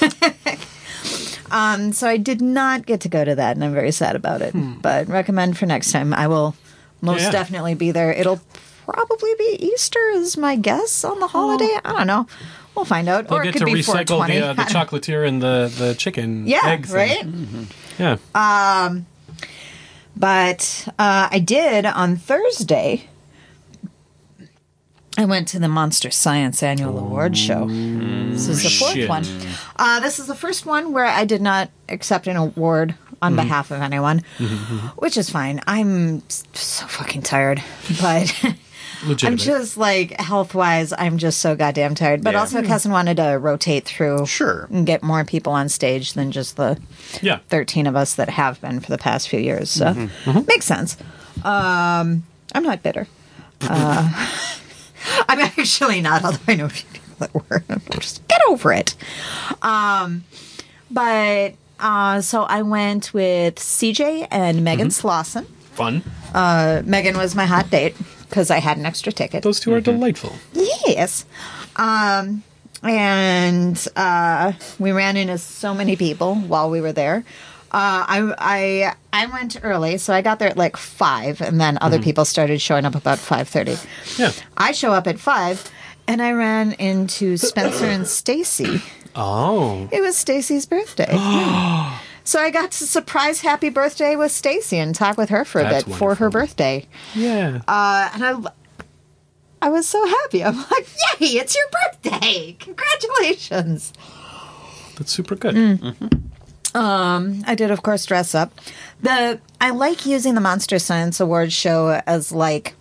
yeah. So I did not get to go to that, and I'm very sad about it. But recommend for next time. I will most Yeah. definitely be there. It'll probably be Easter, is my guess on the holiday. I don't know. We'll find out. They'll or it get could to be recycle 420. the chocolatier and the chicken Yeah, egg thing. right? Yeah. But I did on Thursday. I went to the Monster Science Annual Award Show. This is the fourth shit. one. This is the first one where I did not accept an award on behalf of anyone, which is fine. I'm so fucking tired, but I'm Legitimate. just like health-wise, I'm just so goddamn tired. But Yeah. also, Kessin wanted to rotate through, Sure. and get more people on stage than just the Yeah. 13 of us that have been for the past few years. So makes sense. I'm not bitter. I'm actually not, although I know a few people that were. Just get over it. So I went with CJ and Megan Slauson. Fun. Megan was my hot date because I had an extra ticket. Those two are delightful. Yes. And we ran into so many people while we were there. I went early, so I got there at like 5, and then other people started showing up about 5:30. Yeah. I show up at 5, and I ran into Spencer and Stacy. Oh. It was Stacy's birthday. So I got to surprise happy birthday with Stacy and talk with her for a That's bit for her wonderful. birthday. Yeah. And I was so happy. I'm like, yay, it's your birthday. Congratulations. That's super good. I did, of course, dress up. I like using the Monster Science Awards show as like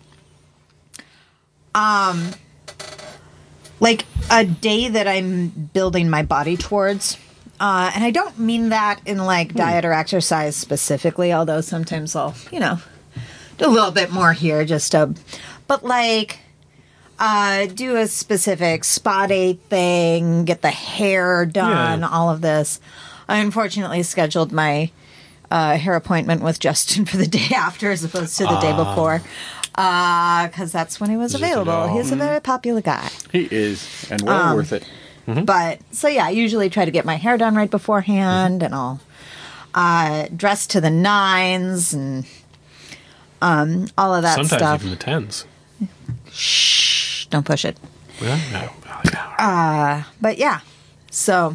a day that I'm building my body towards. And I don't mean that in like diet or exercise specifically, although sometimes I'll, do a little bit more here but like, do a specific spa day thing, get the hair done, Yeah. all of this. I unfortunately scheduled my hair appointment with Justin for the day after as opposed to the day before. Because that's when he was available. He's a very popular guy. He is, and well worth it. But, so yeah, I usually try to get my hair done right beforehand, and I'll dress to the nines and all of that Sometimes stuff. even the 10s. Shh, don't push it. Well, no. But yeah, so,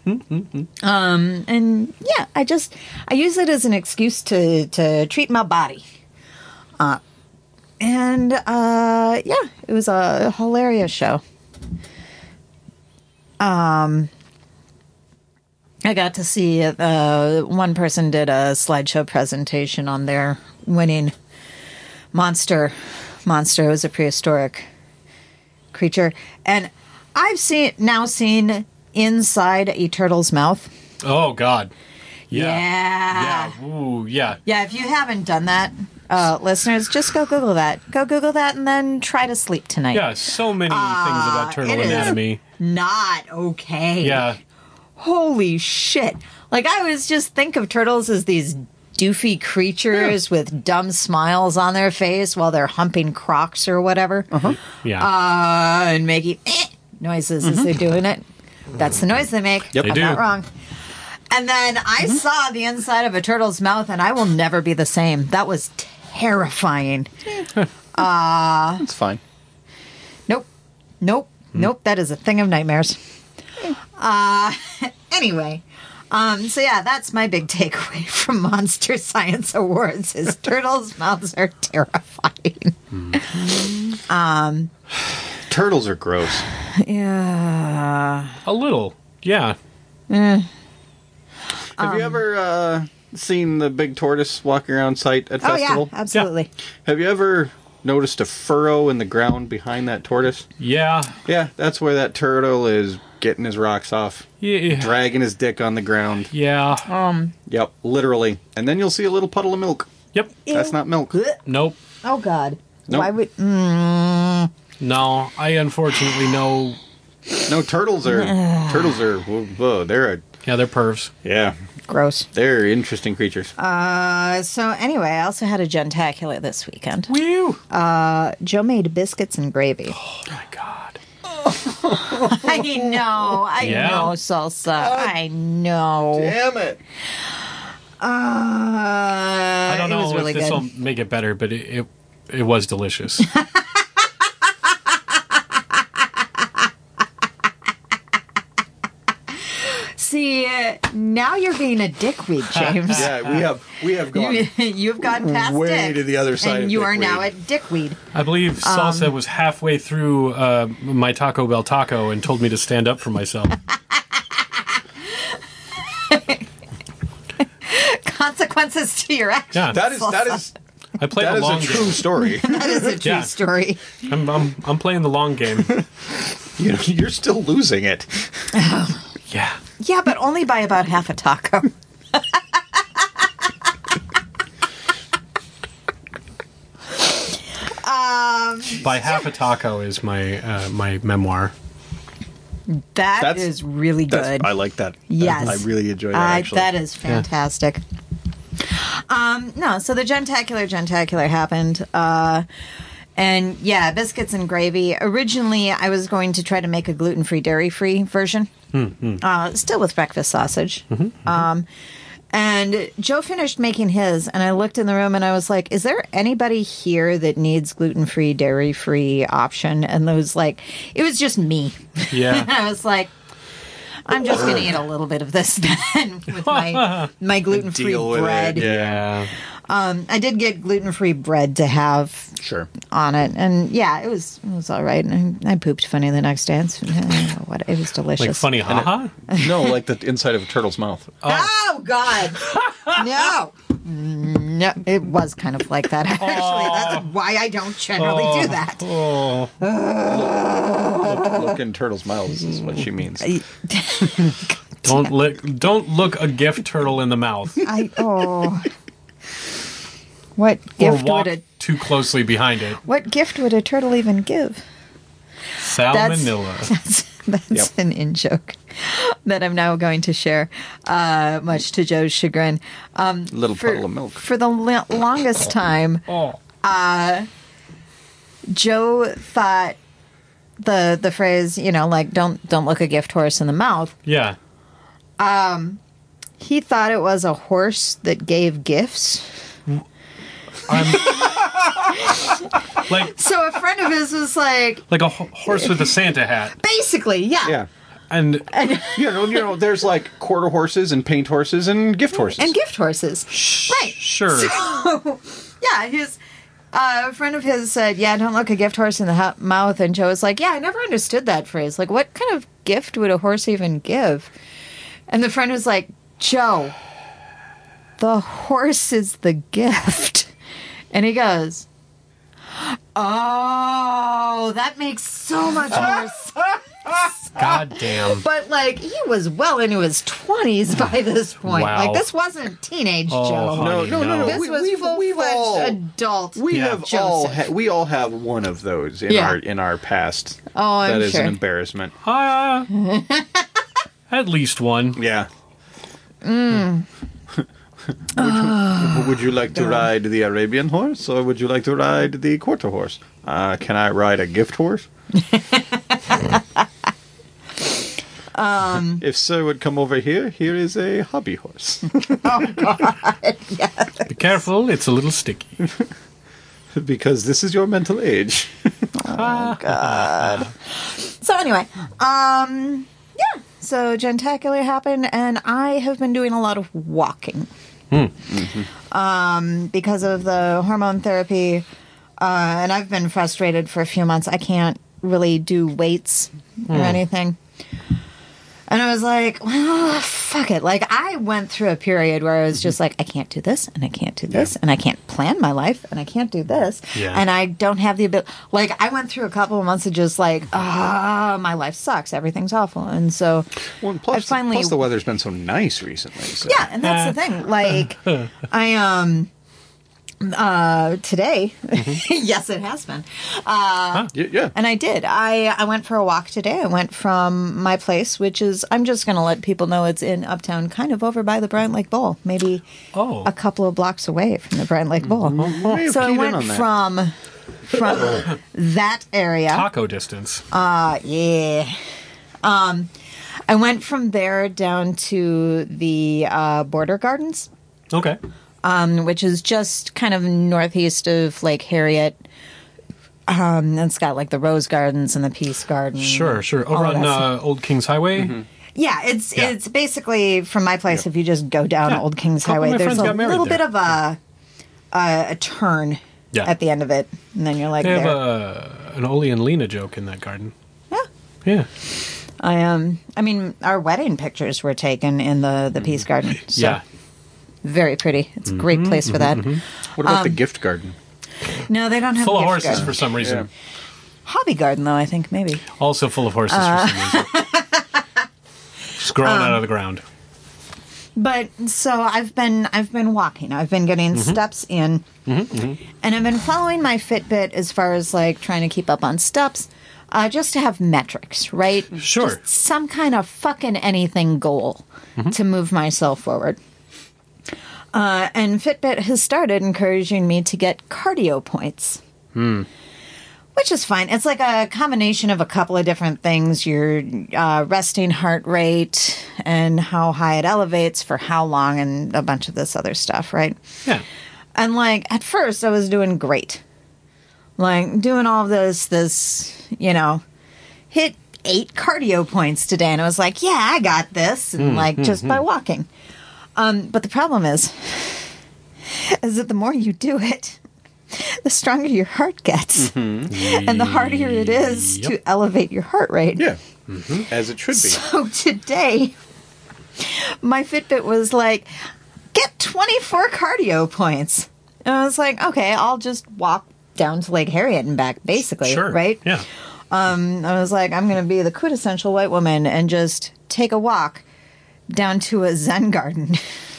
and yeah, I use it as an excuse to treat my body. Yeah, it was a hilarious show. I got to see one person did a slideshow presentation on their winning monster. Monster was a prehistoric creature, and I've seen inside a turtle's mouth. Oh, God. Yeah. Yeah. Yeah. Ooh, yeah. Yeah, if you haven't done that, listeners, just go Google that. Go Google that and then try to sleep tonight. Yeah, so many things about turtle it is. anatomy. Not okay. Yeah. Holy shit. Like, I always just think of turtles as these doofy creatures with dumb smiles on their face while they're humping crocs or whatever. Yeah. And making noises as they're doing it. That's the noise they make. Yep. They I'm do. not wrong. And then I saw the inside of a turtle's mouth, and I will never be the same. That was terrifying. It's fine. Nope. That is a thing of nightmares. Anyway. So yeah, that's my big takeaway from Monster Science Awards is turtles' mouths are terrifying. Turtles are gross. Yeah. A little. Yeah. Have you ever seen the big tortoise walking around site at Oh yeah, festival? absolutely. Have you ever noticed a furrow in the ground behind that tortoise? Yeah. Yeah, that's where that turtle is getting his rocks off. Yeah. Dragging his dick on the ground. Yeah. Yep, literally. And then you'll see a little puddle of milk. Yep. That's not milk. Nope. Oh God. Nope. Why would? No, I unfortunately know. No, turtles are whoa, they're Yeah, they're pervs. Gross. they're interesting creatures. So anyway, I also had a gentacular this weekend. Woo! Joe made biscuits and gravy. Oh my god. I know, Yeah. Salsa. I know. Damn it. I don't it know was really if this good. will make it better, but it was delicious. See, now you're being a dickweed, James. Yeah, we have gone You've gone past way dick, to the other side and of you are dickweed. now at dickweed. I believe Salsa was halfway through my Taco Bell taco and told me to stand up for myself. Consequences to your actions. Yeah. That is I played that the is long a true game. story. That is a true Yeah. story. I'm playing the long game. You're still losing it. Yeah. Yeah, but only by about half a taco. By half a taco is my my memoir. That That's- is really good. I like that. Yes. I really enjoy that, actually. That is fantastic. No, so the gentacular happened. And yeah, biscuits and gravy. Originally, I was going to try to make a gluten-free, dairy-free version. Still with breakfast sausage. And Joe finished making his, and I looked in the room and I was like, is there anybody here that needs gluten-free, dairy-free option? And it was like, it was just me. Yeah. I was like, I'm just going to eat a little bit of this then with my gluten-free Deal with it, bread. yeah. I did get gluten-free bread to have Sure. on it, and yeah, it was all right. And I pooped funny the next day. It was delicious. Like funny haha? No, like the inside of a turtle's mouth. Oh God, no, it was kind of like that actually. That's why I don't generally do that. Oh. Look in turtles' mouths is what she means. Don't look a gift turtle in the mouth. What Or gift walk would too closely behind it. what gift would a turtle even give? Salmonella. That's an in-joke that I'm now going to share, much to Joe's chagrin. Little puddle of milk. For the longest time, Oh. Joe thought the phrase, like don't look a gift horse in the mouth. Yeah. He thought it was a horse that gave gifts. Like So a friend of his was like, a horse with a Santa hat. basically, yeah. Yeah. And You know, there's like quarter horses and paint horses and gift horses. And gift horses. Right. sure. Yeah, a friend of his said, yeah, don't look a gift horse in the mouth. And Joe was like, yeah, I never understood that phrase. Like, what kind of gift would a horse even give? And the friend was like, Joe, the horse is the gift. And he goes, oh, that makes so much more sense. God damn. But, like, he was well into his 20s by this point. Wow. Like, this wasn't teenage Oh, Joe. honey, No. This was We've full-fledged all- adult. We Yeah. have all Joseph. we all have one of those in Yeah. our past. Oh, I'm That is sure. an embarrassment. At least one. Yeah. Would you like to ride the Arabian horse, or would you like to ride the quarter horse? Can I ride a gift horse? If sir would come over here, here is a hobby horse. Oh, God. Yes. Be careful, it's a little sticky. Because this is your mental age. Oh, God. So anyway, yeah. So Gentacular happened, and I have been doing a lot of walking. Because of the hormone therapy, and I've been frustrated for a few months. I can't really do weights or anything. And I was like, well, fuck it. Like, I went through a period where I was just like, I can't do this, and I can't do this, and I can't plan my life, and I can't do this, and I don't have the ability. Like, I went through a couple of months of just like, my life sucks. Everything's awful. And so Well, and plus, I finally... plus the weather's been so nice recently. So. Yeah, and that's the thing. Like, today, yes, it has been. Yeah. And I did. I went for a walk today. I went from my place, which is, I'm just going to let people know it's in Uptown, kind of over by the Bryant Lake Bowl, maybe a couple of blocks away from the Bryant Lake Bowl. So I went from that area. Taco distance. Yeah. I went from there down to the Border Gardens. Okay. Which is just kind of northeast of Lake Harriet. It's got like the Rose Gardens and the Peace Garden. Sure. Over on Old Kings Highway. Mm-hmm. Yeah, it's basically from my place. If you just go down Old Kings Highway, there's a little bit of a turn at the end of it, and then you're like, they there. have an Ole and Lena joke in that garden. Yeah. Yeah. I mean, our wedding pictures were taken in the Peace Garden. So. Yeah. Very pretty. It's a great place for that. What about the gift garden? No, they don't have Full a of gift horses garden. for some reason. Yeah. Hobby garden, though, I think, maybe. Also full of horses for some reason. Just growing out of the ground. But so I've been walking. I've been getting steps in, and I've been following my Fitbit as far as like trying to keep up on steps, just to have metrics, right? Sure. Just some kind of fucking anything goal to move myself forward. And Fitbit has started encouraging me to get cardio points. Which is fine. It's like a combination of a couple of different things. Your resting heart rate and how high it elevates for how long and a bunch of this other stuff, right? Yeah. And like at first I was doing great. Like doing all of this, hit 8 cardio points today. And I was like, yeah, I got this. And just by walking. But the problem is that the more you do it, the stronger your heart gets. And the harder it is to elevate your heart rate. Yeah. As it should be. So today, my Fitbit was like, get 24 cardio points. And I was like, okay, I'll just walk down to Lake Harriet and back, basically, Sure. right? Yeah. I was like, I'm going to be the quintessential white woman and just take a walk down to a Zen garden.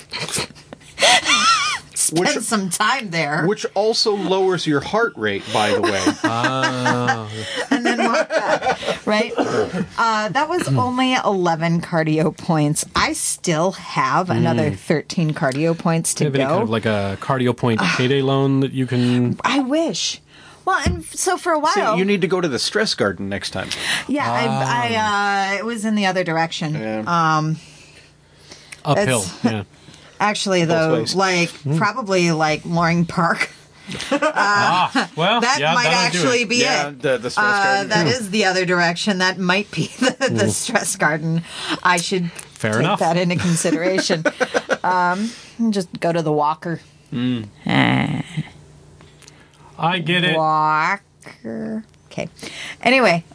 Spend some time there. Which also lowers your heart rate, by the way. And then walk back, right? That was only 11 cardio points. I still have another 13 cardio points to Do you have any go. kind of like a cardio point payday loan that you can... I wish. Well, and so for a while... See, you need to go to the stress garden next time. Yeah, I it was in the other direction. Yeah. Uphill, yeah. Actually, though, ways. like, probably like Loring Park. Well, That yeah, might that'll do actually it. be Yeah, it. the stress garden. That is the other direction. That might be the stress garden. I should Fair take enough. that into consideration. Just go to the Walker. I get it. Walker. Okay. Anyway,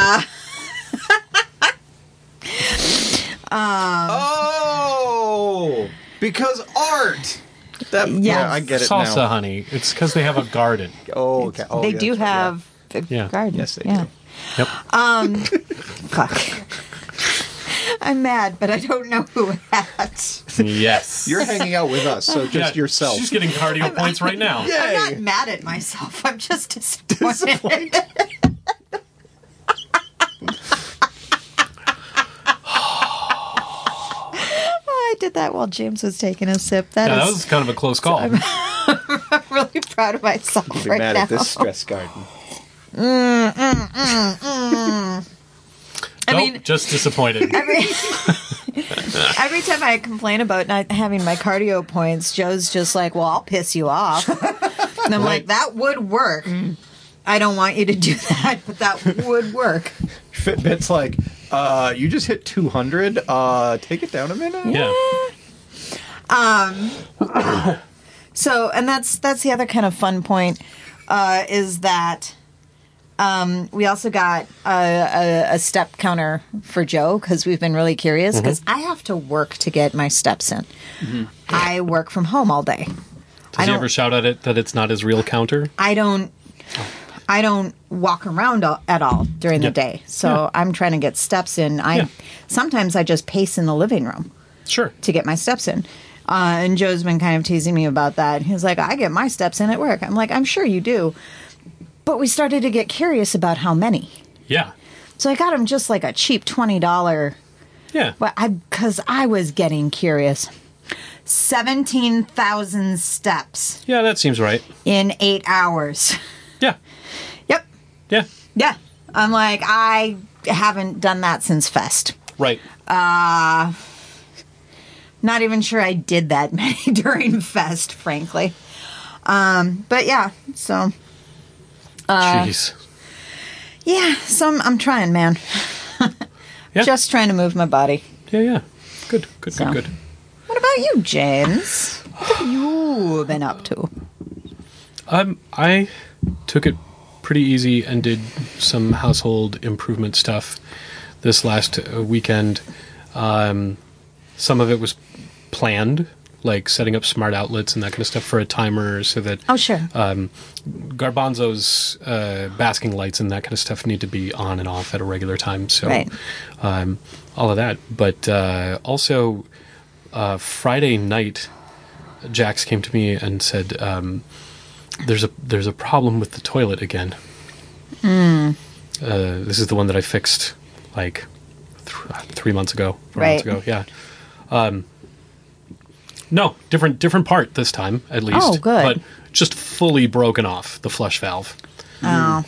Oh! Because art! That, Yes. I get it Salsa, now. honey. It's because they have a garden. Oh, okay. Oh, they yeah, do that's right, have a Yeah. garden. Yes, they yeah. do. Yep. Fuck. I'm mad, but I don't know who at. Yes. You're hanging out with us, so just Yeah, yourself. She's getting cardio points right now. Yay! I'm not mad at myself. I'm just disappointed. I did that while James was taking a sip. That was kind of a close call. I'm really proud of myself I'll be right mad now. at this stress garden. Just disappointed. Every time I complain about not having my cardio points, Joe's just like, well, I'll piss you off. And I'm like, that would work. I don't want you to do that, but that would work. Fitbit's like, you just hit 200. Take it down a minute. Yeah. So, and that's the other kind of fun point, is that we also got a step counter for Joe because we've been really curious because I have to work to get my steps in. I work from home all day. Does he ever shout at it that it's not his real counter? I don't walk around at all during the day. So I'm trying to get steps in. Sometimes I just pace in the living room. Sure. To get my steps in. And Joe's been kind of teasing me about that. He's like, I get my steps in at work. I'm like, I'm sure you do. But we started to get curious about how many. Yeah. So I got him just like a cheap $20. Yeah. But because I was getting curious. 17,000 steps Yeah, that seems right. in 8 hours. Yeah. Yep. Yeah. Yeah. I'm like, I haven't done that since Fest. Right. Not even sure I did that many during Fest, frankly. But yeah, so Jeez. yeah, so I'm trying, man. Yeah. Just trying to move my body. Yeah. Good. So. Good. What about you, James? What have you been up to? I took it pretty easy and did some household improvement stuff this last weekend. Some of it was planned, like setting up smart outlets and that kind of stuff for a timer so that Sure. Garbanzo's basking lights and that kind of stuff need to be on and off at a regular time. So Right. all of that. But also Friday night, Jax came to me and said, there's a problem with the toilet again. This is the one that I fixed like 3 months ago, 4 months ago. Yeah. No, different part this time, at least. Oh, good. But just fully broken off the flush valve. Oh.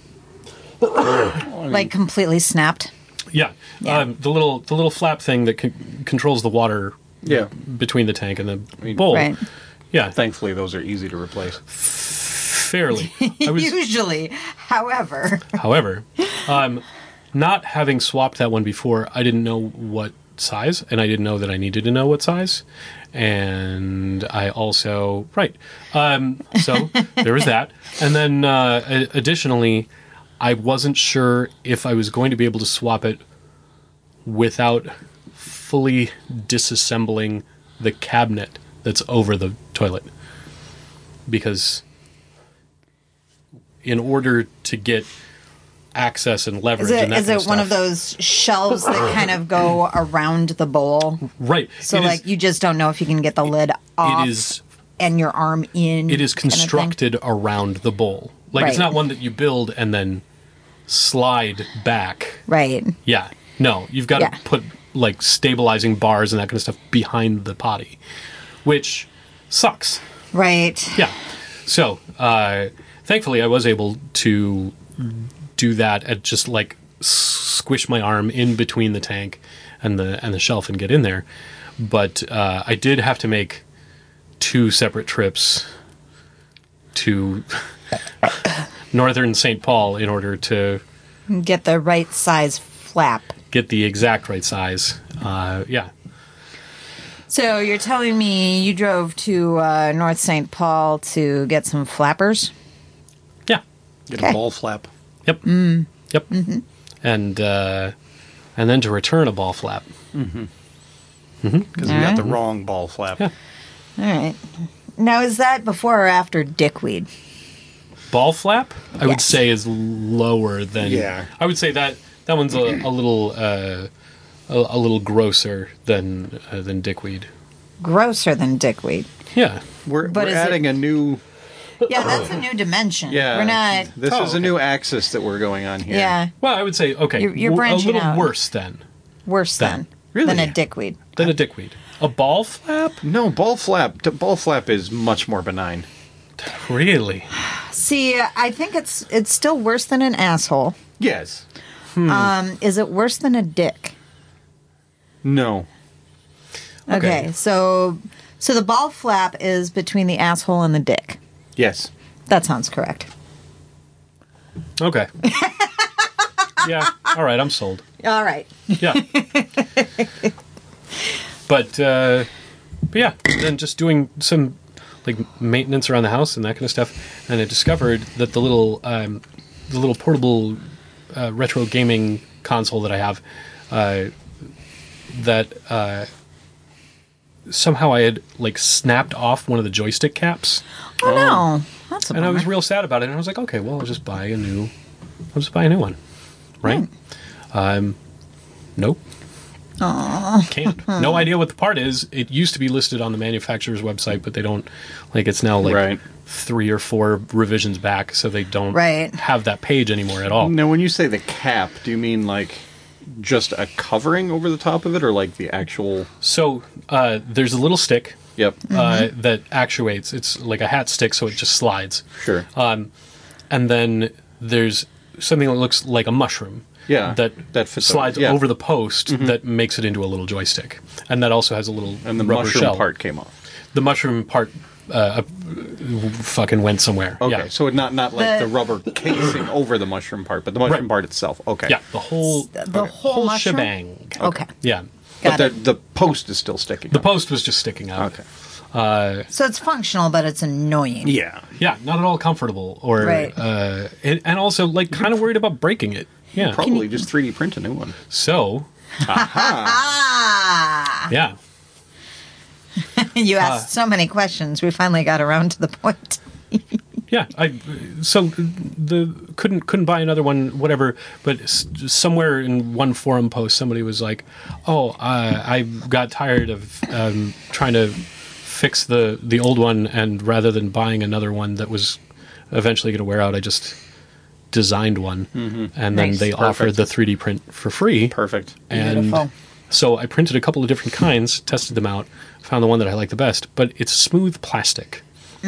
Like completely snapped. Yeah. Yeah. The little flap thing that controls the water Yeah. between the tank and the bowl. Right. Yeah. Thankfully, those are easy to replace. Fairly. Usually, however. However, not having swapped that one before, I didn't know what size, and I didn't know that I needed to know what size. And I also, so there was that. And then additionally, I wasn't sure if I was going to be able to swap it without fully disassembling the cabinet that's over the toilet. Because in order to get access and leverage and that Is kind it one of stuff- those shelves that kind of go around the bowl? Right. So, It is- like, you just don't know if you can get the lid off it is and your arm in. it is kind of thing? constructed around the bowl. Like, it's Right. not one that you build and then slide back. Right. Yeah. No, you've got Yeah. to put, like, stabilizing bars and that kind of stuff behind the potty, which sucks. Right. Yeah. So, thankfully, I was able to do that and just, like, squish my arm in between the tank and the shelf and get in there. But I did have to make 2 separate trips to northern St. Paul in order to Get the right size flap. get the exact right size. Yeah. So you're telling me you drove to North St. Paul to get some flappers? Yeah. Get Okay. a ball flap. Yep. Yep. Mm-hmm. And then to return a ball flap. Because we got the wrong ball flap. Yeah. All right. Now, is that before or after dickweed? Ball flap, I would Yes. say, is lower than. Yeah. I would say that one's a little a little grosser than dickweed. Grosser than dickweed. Yeah. We're But is it- adding a new... Yeah, that's a new dimension. Yeah. We're not... This Oh, is a okay. new axis that we're going on here. Yeah, Well, I would say okay. You're a branching little out. worse than worse Then. than Really? a dickweed. a dickweed. A ball flap? No, ball flap. Ball flap is much more benign. Really? See, I think it's still worse than an asshole. Yes. Is it worse than a dick? No. Okay, so the ball flap is between the asshole and the dick. Yes. That sounds correct. Okay. Yeah. All right. I'm sold. All right. Yeah. But yeah, then just doing some like maintenance around the house and that kind of stuff, and I discovered that the little portable retro gaming console that I have, that somehow I had like snapped off one of the joystick caps. Oh no, that's a bummer. And I was real sad about it. And I was like, okay, well, I'll just buy a new one, right? Nope. Aww. Can't. No idea what the part is. It used to be listed on the manufacturer's website, but they don't. Like, it's now like 3 or 4 revisions back, so they don't have that page anymore at all. Now, when you say the cap, do you mean like just a covering over the top of it, or like the actual? So there's a little stick. Yep. That actuates. It's like a hat stick, so it just slides. Sure. And then there's something that looks like a mushroom. Yeah, that fits slides over the post that makes it into a little joystick, and that also has a little and the rubber mushroom shell. part came off. The mushroom part fucking went somewhere. Okay, yeah. so not like the rubber casing over the mushroom part, but the mushroom part itself. Okay, Yeah, the whole whole mushroom? shebang. Okay. Yeah, but Got the post is still sticking. the post was just sticking out. Okay. So it's functional, but it's annoying. Yeah. Yeah, not at all comfortable, or and also like kind of worried about breaking it. Yeah, Probably just 3D print a new one. so Ah! yeah. You asked so many questions. We finally got around to the point. Yeah, couldn't buy another one, whatever. But somewhere in one forum post, somebody was like, "Oh, I got tired of trying to fix the old one, and rather than buying another one that was eventually going to wear out, I just designed one, and then Nice. they offered the 3D print for free. Perfect. And Beautiful. so I printed a couple of different kinds, tested them out, found the one that I like the best. But it's smooth plastic.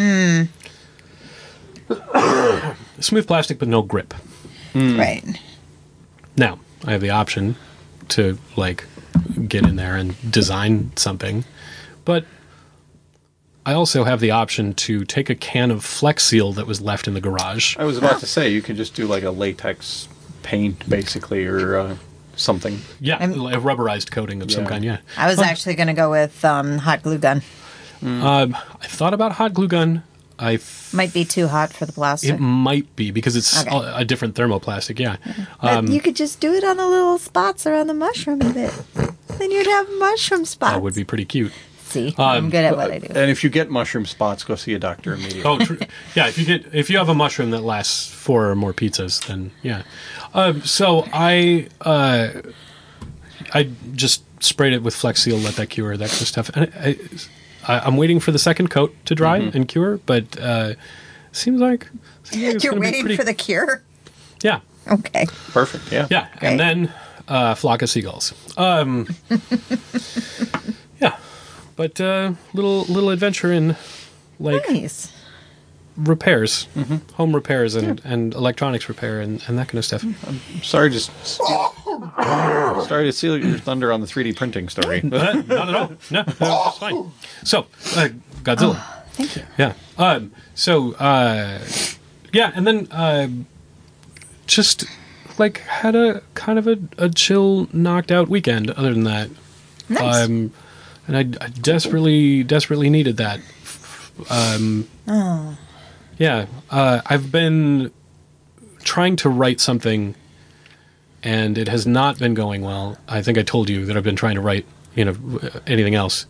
Smooth plastic, but no grip. Right. Now, I have the option to, like, get in there and design something. But I also have the option to take a can of Flex Seal that was left in the garage. I was about to say you could just do like a latex paint, basically, or something. Yeah, a rubberized coating of some kind, yeah. I was actually going to go with hot glue gun. I thought about hot glue gun. Might be too hot for the plastic. It might be, because it's Okay. a different thermoplastic, yeah. But you could just do it on the little spots around the mushroom bit. Then you'd have mushroom spots. That would be pretty cute. See, I'm good at what I do. And if you get mushroom spots, go see a doctor immediately. Oh, yeah. If you have a mushroom that lasts 4 or more pizzas, then yeah. So I just sprayed it with Flex Seal, let that cure, that kind of stuff. And I'm waiting for the second coat to dry and cure, but seems like it's You're gonna be waiting pretty, for the cure? yeah, Okay. Perfect. Yeah. yeah, Great. and then flock of seagulls. Yeah, but little adventure in like Nice. repairs, home repairs, and electronics repair, and that kind of stuff. Sorry to steal your thunder on the 3D printing story. Not at all. No, that's fine. So, Godzilla. Thank you. Yeah. Yeah, and then just like had a kind of a chill, knocked out weekend. Other than that, Nice. and I desperately needed that. Yeah, I've been trying to write something, and it has not been going well. I think I told you that I've been trying to write, anything else.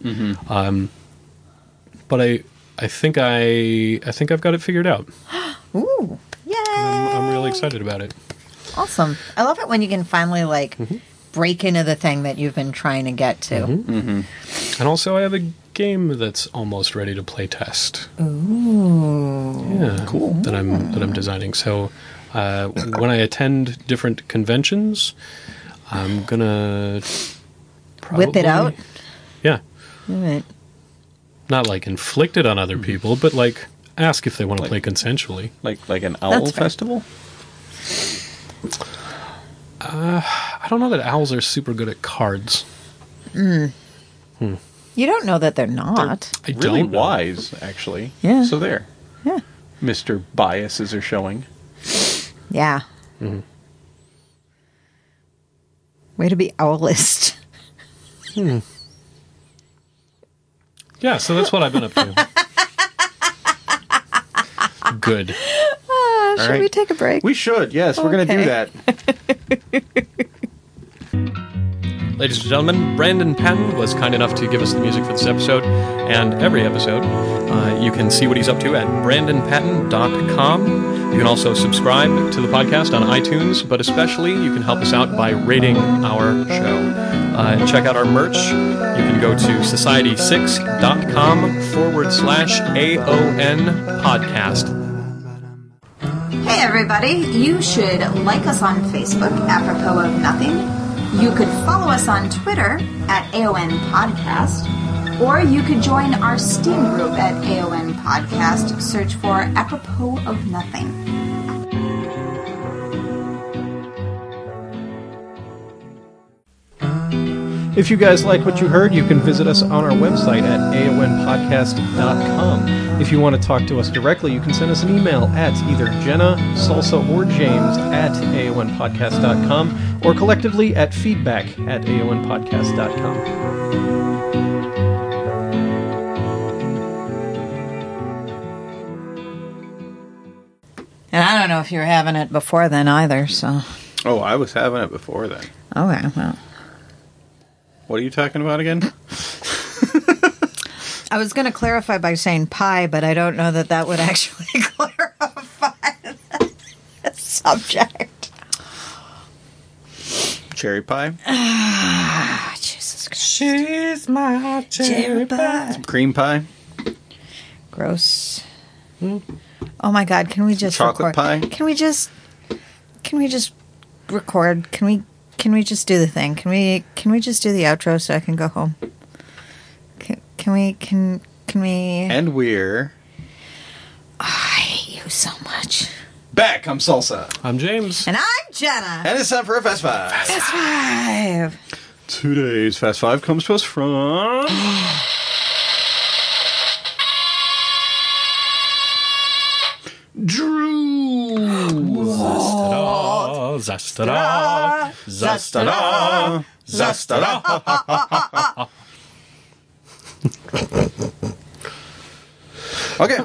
But I think I've got it figured out. Ooh. Yay. I'm really excited about it. Awesome. I love it when you can finally, break into the thing that you've been trying to get to. And also, I have a game that's almost ready to play test. Ooh. Yeah, cool. That I'm designing. So when I attend different conventions, I'm gonna probably, Whip it out? Yeah, All right. Not like inflict it on other people, but like ask if they want to play consensually. Like an owl That's fair. festival? I don't know that owls are super good at cards. You don't know that they're not. I Really don't know. wise, actually. Yeah. So there. Yeah. Mr. Biases are showing. Yeah. Way to be owlist. Yeah, so that's what I've been up to. Good. Should right. we take a break? We should, yes. We're going to do Okay. that. Ladies and gentlemen, Brandon Patton was kind enough to give us the music for this episode and every episode. You can see what he's up to at brandonpatton.com. You can also subscribe to the podcast on iTunes, but especially you can help us out by rating our show. Check out our merch. You can go to society6.com/AON podcast. Hey everybody, you should like us on Facebook, apropos of nothing. You could follow us on Twitter at AON Podcast, or you could join our Steam group at AON Podcast. Search for apropos of nothing. If you guys like what you heard, you can visit us on our website at aonpodcast.com. If you want to talk to us directly, you can send us an email at either Jenna, Salsa, or James at aonpodcast.com, or collectively at feedback@aonpodcast.com. And I don't know if you were having it before then either, so. Oh, I was having it before then. Okay, well. What are you talking about again? I was going to clarify by saying pie, but I don't know that that would actually clarify the subject. Cherry pie? Ah, Jesus Christ. She's my cherry pie. Cream pie? Gross. Oh my God, can we just Chocolate record? pie? Can we just record? Can we just do the thing? Can we just do the outro so I can go home? Can we? And we're I hate you so much. back. I'm Salsa. I'm James. And I'm Jenna. And it's time for a Fast Five. That's 5. Today's Fast Five comes to us from... Drew. Zastara, zastara, zastara, zastara. Okay.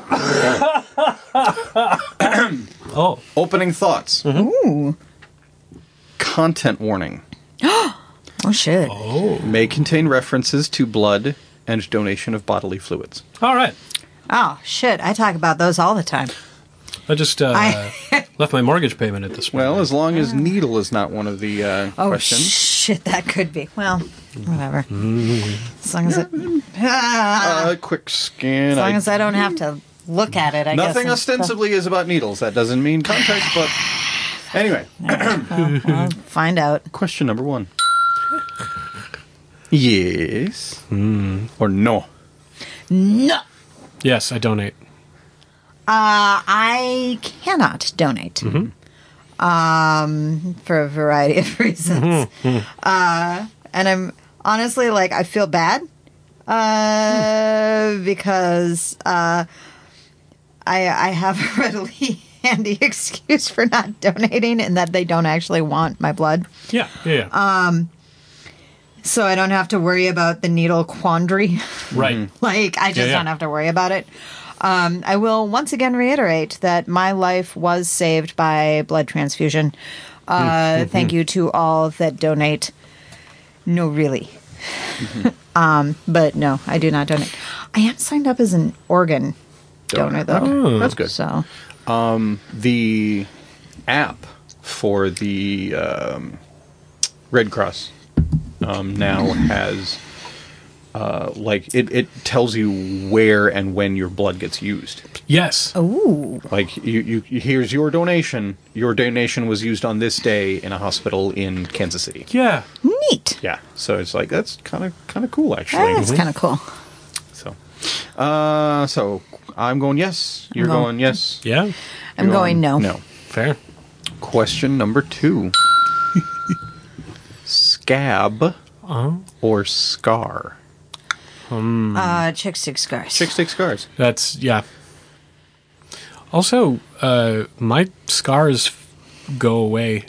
Oh, Opening thoughts. Ooh. Content warning. Oh shit. May contain references to blood and donation of bodily fluids. all right. Oh shit. I talk about those all the time. I just left my mortgage payment at this point. Well, as long as needle is not one of the Oh questions. shit. That could be. Well, whatever. As long as it. Quick scan. As long as I don't have to look at it, I guess. Nothing ostensibly is about needles. That doesn't mean context, but anyway. I'll find out. Question number 1. Yes. Or no? No. Yes, I donate. I cannot donate. For a variety of reasons. And I'm honestly like, I feel bad. Because I have a readily handy excuse for not donating, and that they don't actually want my blood. Yeah. So I don't have to worry about the needle quandary. Right. Like, I just Yeah. don't have to worry about it. I will once again reiterate that my life was saved by blood transfusion. Thank you to all that donate. No, really. But no, I do not donate. I am signed up as an organ donor, though. Okay, that's good. So, The app for the Red Cross now has like it tells you where and when your blood gets used. Yes. Ooh. Like you here's your donation. Your donation was used on this day in a hospital in Kansas City. Yeah. Neat. Yeah, so it's like that's kind of cool actually. That's kind of cool. So, so I'm going yes. You're No. going yes. Yeah. I'm You're going no. No. Fair. Question number 2. Scab or scar? Chick stick scars. Chick stick scars. That's yeah. Also, my scars go away.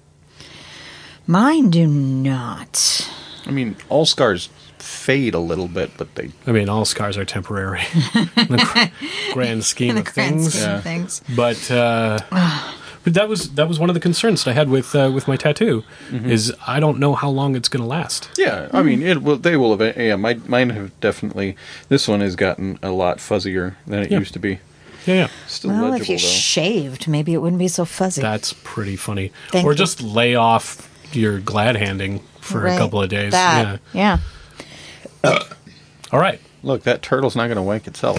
Mine do not. I mean, all scars fade a little bit, but they. I mean, all scars are temporary in the grand scheme In the of grand things. scheme of things. But that was one of the concerns that I had with my tattoo is I don't know how long it's going to last. Yeah, I mean, it will. They will. Yeah, mine have definitely. This one has gotten a lot fuzzier than it Yeah. used to be. Yeah. Still Well, legible if you though. shaved, maybe it wouldn't be so fuzzy. That's pretty funny. Thank or you. just lay off your glad handing for a Right. couple of days. That, yeah. All right. Look, that turtle's not going to wank itself.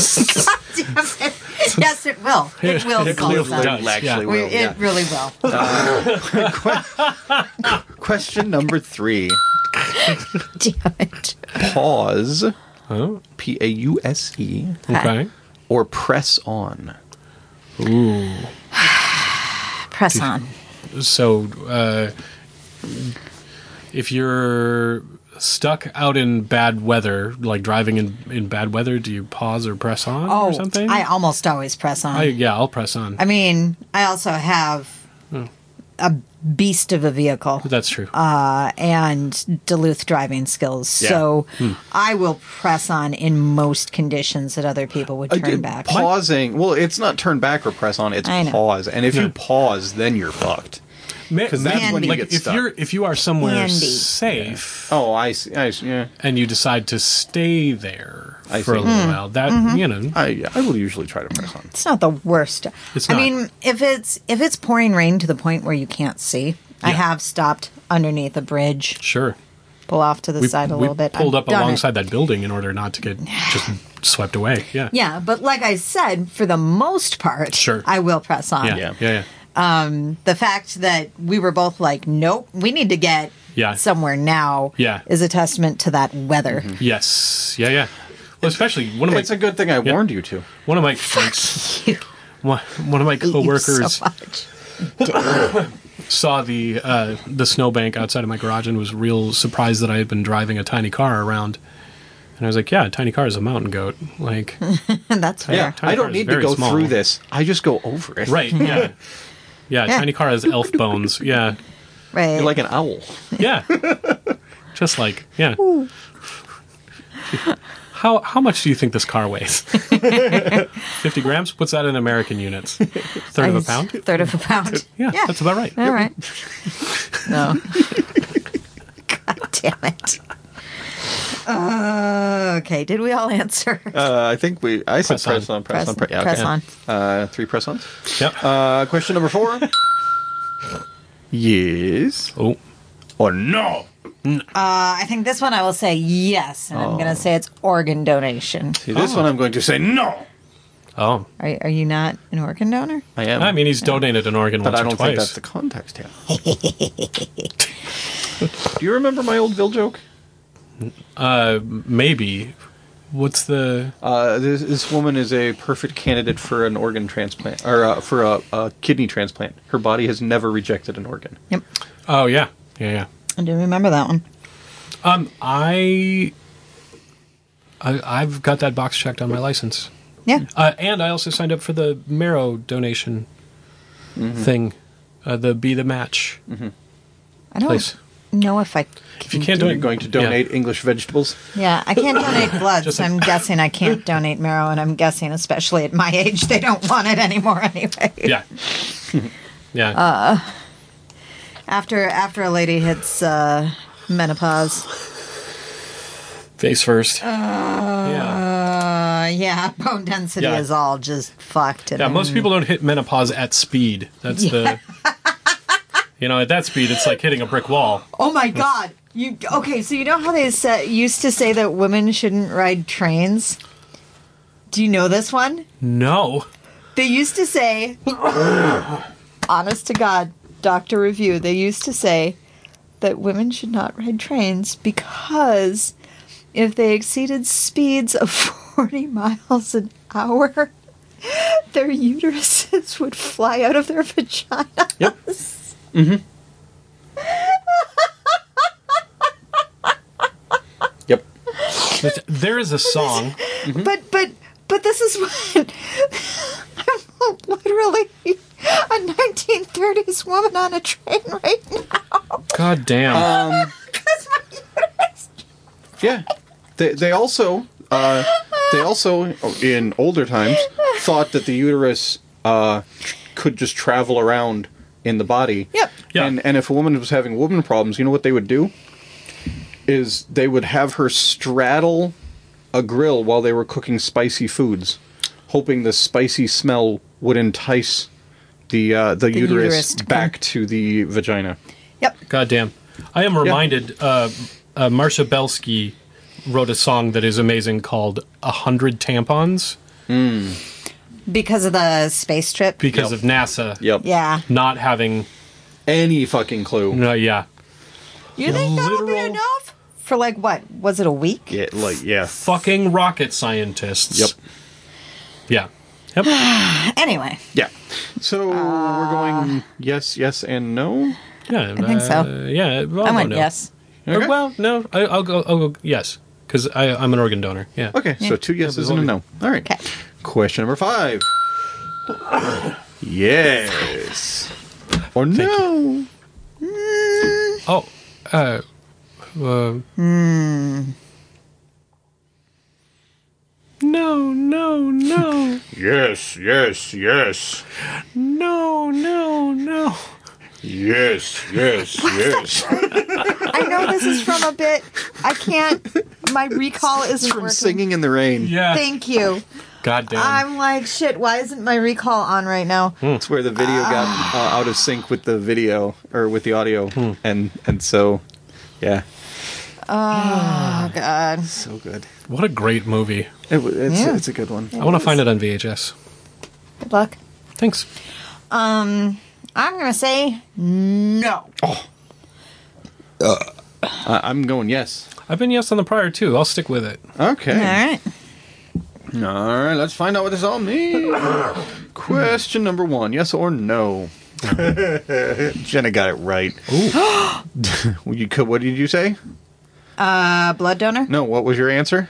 Yes, it will. It will. It clearly Salsa. does. actually yeah. will. It really will. Question number 3. Damn it. Pause. Oh, Pause. okay. Or press on. Ooh. Press on. So, if you're stuck out in bad weather, like driving in bad weather, do you pause or press on or something? I almost always press on. I'll press on. I mean, I also have a beast of a vehicle That's true. and Duluth driving skills. Yeah. So I will press on in most conditions that other people would turn back. Pausing. Well, it's not turn back or press on. It's I know. pause. And if Yeah. you pause, then you're fucked. Because that's when you Handy. get if stuck. if you are somewhere Handy. safe Oh, I see. Yeah. and you decide to stay there I for a see. little while, that you know, I will usually try to press on. It's not the worst. It's I not. mean, if it's pouring rain to the point where you can't see, I Yeah. have stopped underneath a bridge, sure. pull off to the side a little bit. pulled I've up done it. alongside that building in order not to get just swept away. Yeah. Yeah, but like I said, for the most part, Sure. I will press on. Yeah. The fact that we were both like, nope, we need to get Yeah. somewhere now Yeah. is a testament to that weather. Yes. Yeah. Well, especially one of my It's a good thing I warned you to. one of my You one of my hate you coworkers so much. saw the snowbank outside of my garage and was real surprised that I had been driving a tiny car around. And I was like, "Yeah, a tiny car is a mountain goat." Like, That's fair. Yeah, Tiny I car don't is need to very go small. through this. I just go over it. right? Yeah. Yeah, Yeah. tiny car has elf bones. Yeah, Right. You're like an owl. yeah. Just like yeah. How much do you think this car weighs? 50 grams? What's that in American units? Third of a pound? Third of a pound. Yeah, that's about right. All right. No. God damn it. Okay, did we all answer? I think I said Press press on, on. press on. Press Yeah, on. 3 press ons. Yep. Question number 4. Yes Oh, or no? I think this one I will say yes, and I'm going to say it's organ donation. See, this one I'm going to say no. oh. Are you not an organ donor? I am. I mean, he's donated an organ but once I don't or twice. think that's the context here. Do you remember my old Bill joke? Maybe. What's the? This woman is a perfect candidate for an organ transplant, or for a kidney transplant. Her body has never rejected an organ. Yep. Oh yeah. I do remember that one. I've got that box checked on my license, Yeah. and I also signed up for the marrow donation thing, the Be the Match I don't place. know if I If you can't do You're it, going to donate English vegetables. Yeah, I can't donate blood, Just so I'm guessing I can't donate marrow, and I'm guessing, especially at my age, they don't want it anymore anyway. Yeah. Yeah. After a lady hits menopause, Face first. Yeah. yeah, bone density Yeah. is all just fucked. Yeah. Most people don't hit menopause at speed. That's the. At that speed, it's like hitting a brick wall. Oh my God! So you know how they used to say that women shouldn't ride trains? Do you know this one? No. They used to say, honest to God, Dr. Review, they used to say that women should not ride trains because if they exceeded speeds of 40 miles an hour, their uteruses would fly out of their vaginas. Yep. Mm-hmm. Yep. There is a song. But this is what I'm literally a 1930s woman on a train right now. God damn. Because my uterus. Yeah. They also in older times thought that the uterus could just travel around in the body. Yep. Yeah. And if a woman was having woman problems, you know what they would do? Is they would have her straddle a grill while they were cooking spicy foods, hoping the spicy smell would entice the uterus to back to the vagina. Yep. God damn. I am reminded, Marsha Belsky wrote a song that is amazing called 100 Tampons. Because of the space trip? Because of NASA Yep. Yeah. not having... Any fucking clue. No, yeah. You think that'll be Literal- enough? For like, what? Was it a week? Yeah. Fucking rocket scientists. Yep. Yeah. Yep. Anyway. Yeah. So we're going yes, and no. Yeah, I think so. Yeah, well, I went no. yes. Okay. Well, no, I'll go yes, because I'm an organ donor. Yeah. Okay, so 2 yeses and a no. All right. Okay. Question number 5. Yes. Or no. Oh. No. Yes. No. Yes. I know this is from a bit. I can't. My recall isn't From working. Singing in the Rain. Yeah. Thank you. God damn. I'm like, shit, why isn't my recall on right now? It's where the video got out of sync with the video, or with the audio. And so, yeah. Oh, God. So good. What a great movie. It's a good one. I want to find it on VHS. Good luck. Thanks. I'm going to say no. I'm going yes. I've been yes on the prior two. I'll stick with it. Okay. All right. All right, let's find out what this all means. Question number 1, yes or no? Jenna got it right. What did you say? Blood donor? No, what was your answer?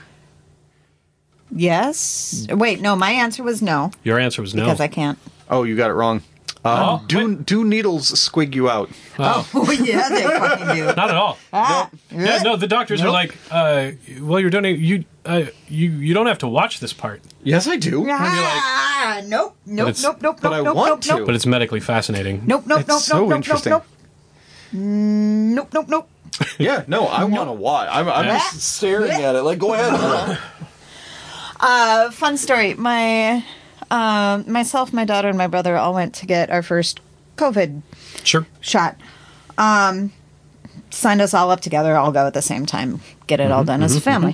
Yes. Wait, no, my answer was no. Your answer was no. Because I can't. Oh, you got it wrong. Do needles squig you out? Oh, yeah, they fucking do. Not at all. Yeah, no, the doctors are like, well, you're donating. You don't have to watch this part, Yes, I do. Nope. But I want to. but it's medically fascinating. Nope. It's so interesting. Nope. Yeah, no, I want to watch. I'm just staring at it. Like, go ahead. Fun story. Myself, my daughter, and my brother all went to get our first COVID Sure. shot. Signed us all up together, all go at the same time, get it all done as a family.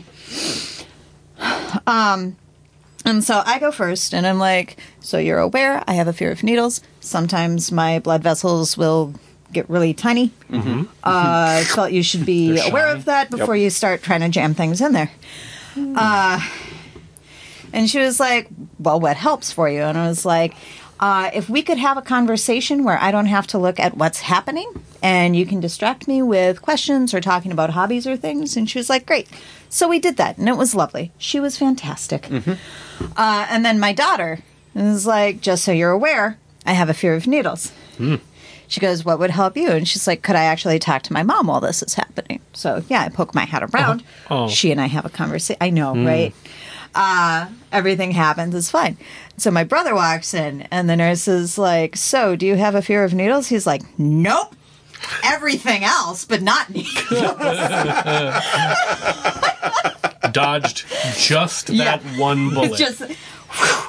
And so I go first, and I'm like, so you're aware I have a fear of needles. Sometimes my blood vessels will get really tiny. Felt you should be aware of that before you start trying to jam things in there. And she was like, well, what helps for you? And I was like, if we could have a conversation where I don't have to look at what's happening and you can distract me with questions or talking about hobbies or things. And she was like, great. So we did that, and it was lovely. She was fantastic. And then my daughter was like, just so you're aware, I have a fear of needles. She goes, what would help you? And she's like, could I actually talk to my mom while this is happening? So, yeah, I poke my head around. She and I have a conversation. I know, right? Everything happens. It's fine. So my brother walks in, and the nurse is like, so, do you have a fear of needles? He's like, nope. Everything else, but not needles. Dodged just that one bullet. Just,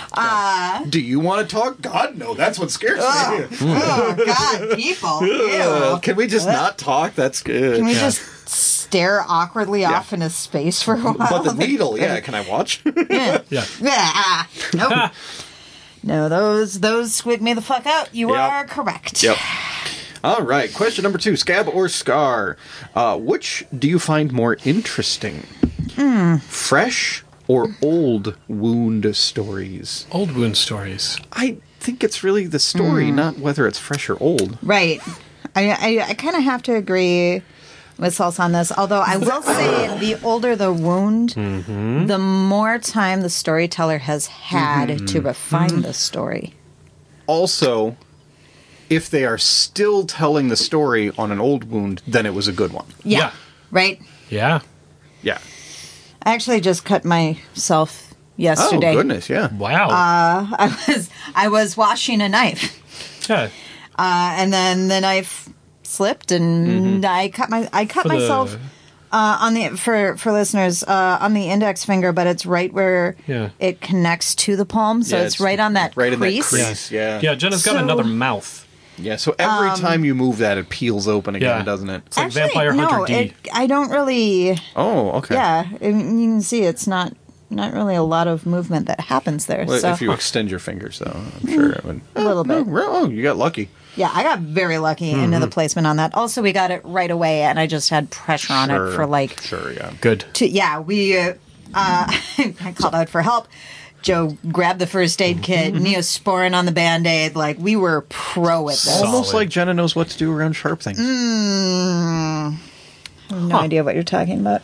Do you want to talk? God, no. That's what scares me. Oh, God, people. Ew. Can we just not talk? That's good. Can we just stare awkwardly off into space for a while? But the needle, can I watch? Yeah. Yeah. Nope. No, those squig me the fuck out. You Yep. are correct. Yep. All right. Question number 2: scab or scar? Which do you find more interesting? Fresh or old wound stories? Old wound stories. I think it's really the story, not whether it's fresh or old. Right. I kind of have to agree with Salsa on this, although I will say the older the wound, the more time the storyteller has had to refine the story. Also, if they are still telling the story on an old wound, then it was a good one. Yeah. Right? Yeah. Yeah. I actually just cut myself yesterday. Oh, goodness, yeah. Wow. I was washing a knife. yeah. And then the knife slipped and I cut myself on the for listeners on the index finger, but it's right where it connects to the palm, so Yeah, it's right on that right crease. in that crease. Yeah. Yeah, Jenna's got another mouth. Yeah, so every time you move that, it peels open again, Yeah. doesn't it? It's like Vampire Hunter D. I don't really. Oh, okay. Yeah, I mean, you can see it's not really a lot of movement that happens there. Well, so if you extend your fingers, though, I'm sure it would. a little bit. Oh, you got lucky. Yeah, I got very lucky into the placement on that. Also, we got it right away, and I just had pressure on it for like. Sure, yeah. Good. We I called out for help. Joe grabbed the first aid kit, Neosporin on the Band-Aid. Like, we were pro at this. Almost Solid. like Jenna knows what to do around sharp things. I have no idea what you're talking about.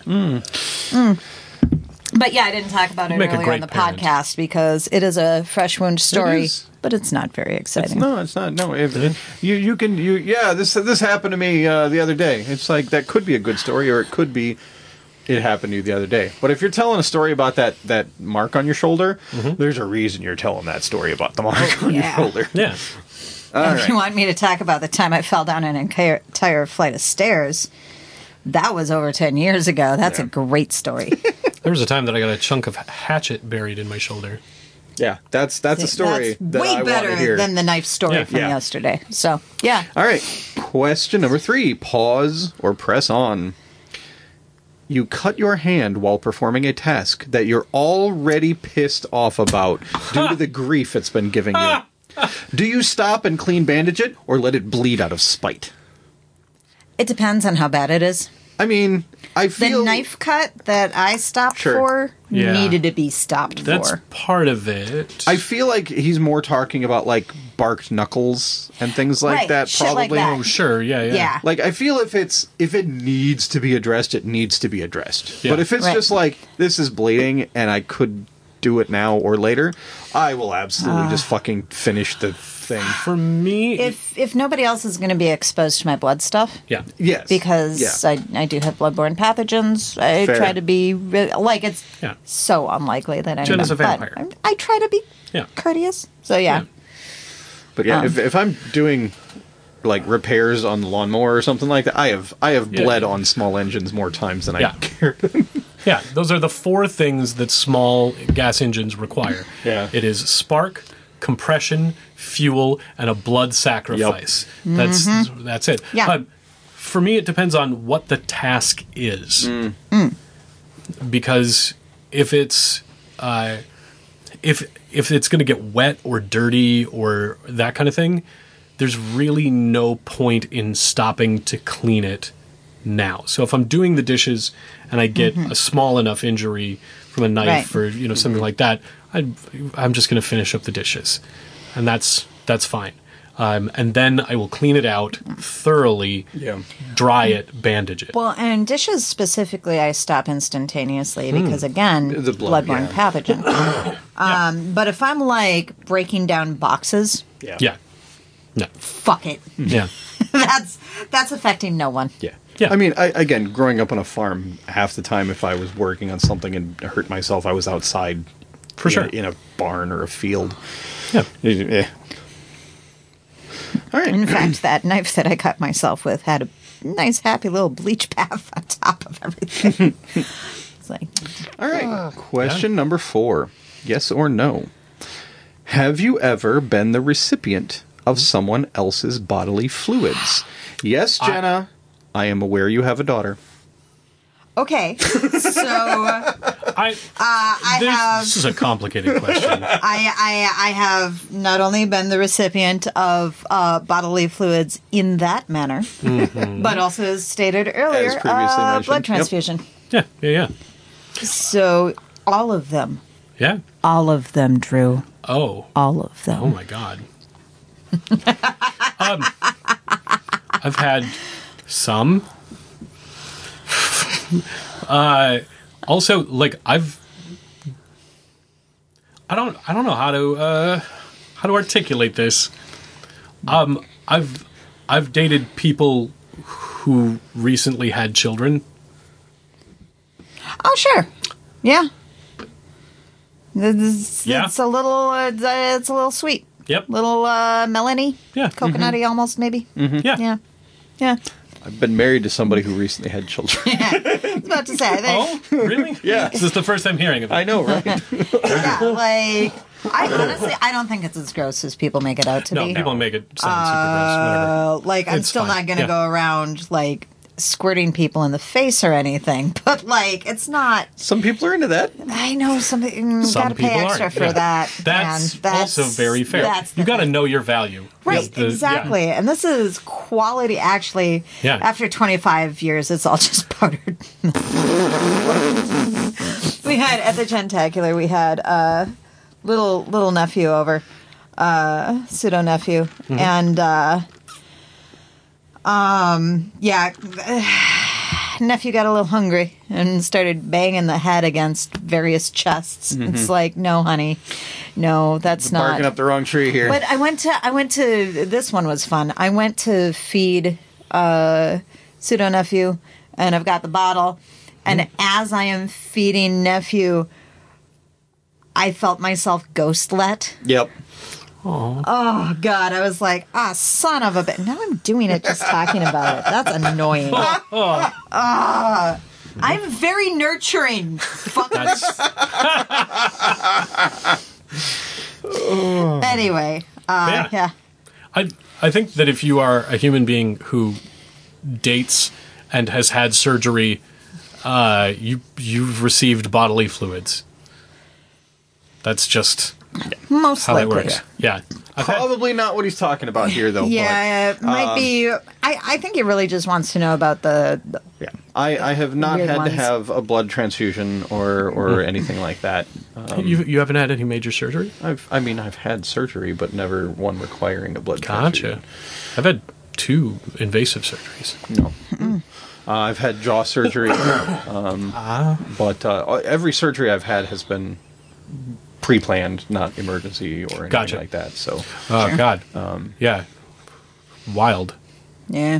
But yeah, I didn't talk about it Make a earlier great on the parent. podcast because it is a fresh wound story, is. but it's not very exciting. No, it's not. No, this happened to me the other day. It's like that could be a good story, or it could be it happened to you the other day. But if you're telling a story about that mark on your shoulder, there's a reason you're telling that story about the mark on your yeah. shoulder. Yeah. If you want me to talk about the time I fell down an entire flight of stairs, that was over 10 years ago. That's a great story. There was a time that I got a chunk of hatchet buried in my shoulder. Yeah, that's a story That's that way I want to better hear. than the knife story Yeah. from Yeah. yesterday. So, yeah. All right, question number 3: pause or press on? You cut your hand while performing a task that you're already pissed off about due to the grief it's been giving you. Do you stop and clean bandage it, or let it bleed out of spite? It depends on how bad it is. I mean, I The feel knife cut that I stopped Sure. for Yeah. needed to be stopped That's for. part of it. I feel like he's more talking about like barked knuckles and things like Right, that. shit like Probably. that. Oh, sure. Yeah. Yeah. Like, I feel if it needs to be addressed, it needs to be addressed. Yeah. But if it's Right. just like, this is bleeding and I could do it now or later, I will absolutely just fucking finish the thing. For me, If nobody else is going to be exposed to my blood stuff, yeah. Yes. because Yeah. I do have bloodborne pathogens, I Fair. try to be like it's Yeah. so unlikely that anyone. Jenna's a but vampire. I try to be Yeah. courteous. So yeah. But yeah, if I'm doing like repairs on the lawnmower or something like that, I have Yeah. bled on small engines more times than Yeah. I care. Yeah, those are the 4 things that small gas engines require. Yeah. It is spark, compression, fuel, and a blood sacrifice. That's it. Yeah. For me, it depends on what the task is. Because if it's if it's going to get wet or dirty or that kind of thing, there's really no point in stopping to clean it now. So if I'm doing the dishes and I get a small enough injury from a knife Right. or something like that, I'm just going to finish up the dishes, and that's fine. And then I will clean it out thoroughly, Yeah. dry it, bandage it. Well, and dishes specifically, I stop instantaneously because again, The blood, bloodborne pathogen. But if I'm like breaking down boxes, Yeah. No. fuck it. Yeah. That's affecting no one. Yeah. Yeah. I mean, again, growing up on a farm, half the time if I was working on something and hurt myself, I was outside For sure. in a barn or a field. Yeah. Yeah. All right. In fact, that knife that I cut myself with had a nice, happy little bleach bath on top of everything. It's like, All right. Question number 4. Yes or no? Have you ever been the recipient of someone else's bodily fluids? Yes, Jenna. I am aware you have a daughter. Okay, so This is a complicated question. I have not only been the recipient of bodily fluids in that manner, but also, as stated earlier, As previously mentioned. blood Yep. transfusion. Yeah. So all of them, Yeah. Drew, Oh. all of them. Oh my God. I've had some. Also, like I don't know how to articulate this. I've dated people who recently had children. Oh, sure, yeah. It's Yeah. a little sweet. Yep. Little melony, Yeah. coconutty almost, maybe. Yeah. Yeah. I've been married to somebody who recently had children. I was about to say, I think, Oh, really? Yeah. This is the first I'm hearing of it. I know, right? yeah, like, I don't think it's as gross as people make it out to No, be. people make it sound super gross. Whatever. Like, I'm It's still fine. not going to Yeah. go around, like, squirting people in the face or anything, but, like, it's not. Some people are into that. I know something. Some Got to pay people extra aren't. for Yeah. that. That's and that's also very fair. That's the You got to thing. know your value. Right, That's the- exactly. yeah. And this is quality, actually. Yeah. After 25 years, it's all just powdered. We had, at the Gentacular, we had little nephew over, pseudo nephew. Mm-hmm. And, yeah, nephew got a little hungry and started banging the head against various chests. It's like, no, honey, no, that's not. Barking up the wrong tree here. But I went to this one was fun. I went to feed pseudo nephew, and I've got the bottle. And as I am feeding nephew, I felt myself ghostlet. Yep. Oh God! I was like, son of a bitch. Now I'm doing it just talking about it. That's annoying. I'm very nurturing. That's Anyway, yeah. I think that if you are a human being who dates and has had surgery, you've received bodily fluids. That's just Most how that likely. works. Yeah. I've had- Probably not what he's talking about here, though. Yeah, it might be. I think he really just wants to know about the But, yeah. I have not Weird had ones. to have a blood transfusion or anything like that. you haven't had any major surgery? I've had surgery, but never one requiring a blood Gotcha. transfusion. I've had 2 invasive surgeries. No. I've had jaw surgery, but every surgery I've had has been pre-planned, not emergency or anything Gotcha. like that. So Oh, God. Yeah. Wild. yeah.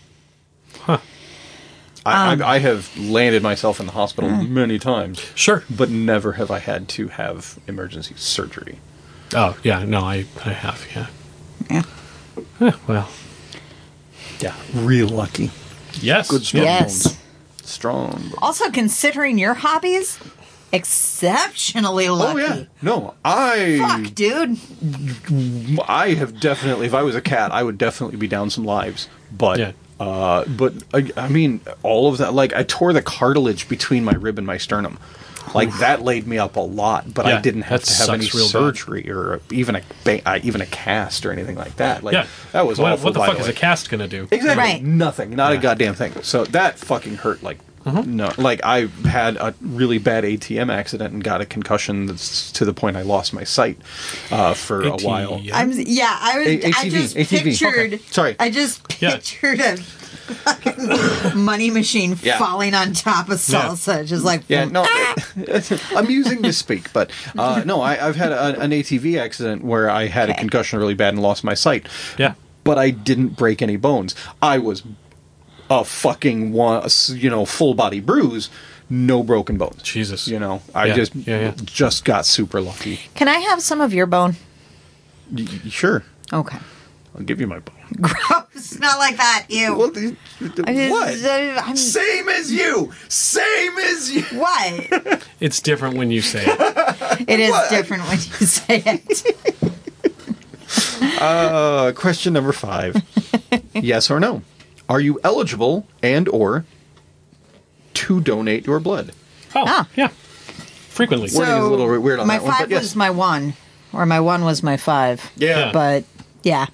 I have landed myself in the hospital many times, Sure. but never have I had to have emergency surgery. Oh, yeah. No, I have, yeah. Yeah. Well, Yeah, real lucky. yes. Good strong Yes. bones. Strong. Also, considering your hobbies, exceptionally Oh lucky. yeah, no, I Fuck, dude. have definitely. If I was a cat, I would definitely be down some lives. But Yeah. I mean, all of that. Like, I tore the cartilage between my rib and my sternum. Like, that laid me up a lot. But Yeah, I didn't have that to have any sucks real bad. surgery or even a cast or anything like that. Like, Yeah. that was awful. What the by fuck the is way. a cast going to do? Exactly. Right. Nothing. Not a Yeah. goddamn thing. So that fucking hurt. Like, no. Like, I had a really bad ATM accident and got a concussion that's to the point I lost my sight for a while. ATM? I just ATV. pictured. Okay. Sorry. I just Yeah. pictured a fucking money machine Yeah. falling on top of salsa, just like Yeah, no, I'm using to speak, but no, I've had an ATV accident where I had a concussion really bad and lost my sight. Yeah. But I didn't break any bones. I was a fucking full body bruise, no broken bones. Jesus. I Yeah, just got super lucky. Can I have some of your bone? Sure. Okay. I'll give you my bone. Gross. Not like that. Ew. Well, What? Same as you. Same as you. What? It's different when you say it. It is different when you say it. Question number 5. Yes or no? Are you eligible and or to donate your blood? Oh, yeah. Frequently. Wording is a little weird on my that one, 5 but yes. was my 1, or my 1 was my 5. Yeah. But yeah,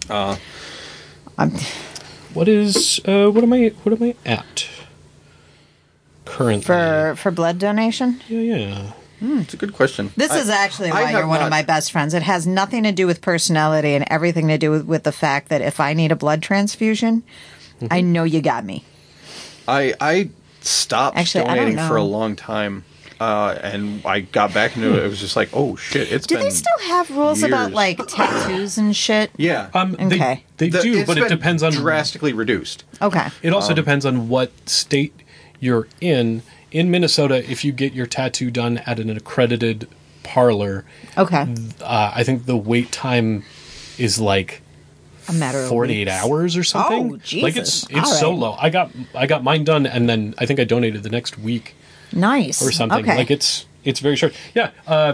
What am I at currently? for blood donation. Yeah. It's a good question. This is actually why you're one of my best friends. It has nothing to do with personality and everything to do with the fact that if I need a blood transfusion, I know you got me. I stopped Actually, I don't donating for a know. long time, and I got back into it. It was just like, oh shit, it's Do been. they still have rules about years. like tattoos and shit? Yeah. Okay. They do, It's but it been depends on drastically reduced. Okay. It also depends on what state you're in. In Minnesota, if you get your tattoo done at an accredited parlor, Okay. I think the wait time is like A matter of 48 weeks. hours or something. Oh, Jesus. Like it's All so right. low. I got mine done, and then I think I donated the next week Nice. or something. Okay. Like it's very short. Yeah.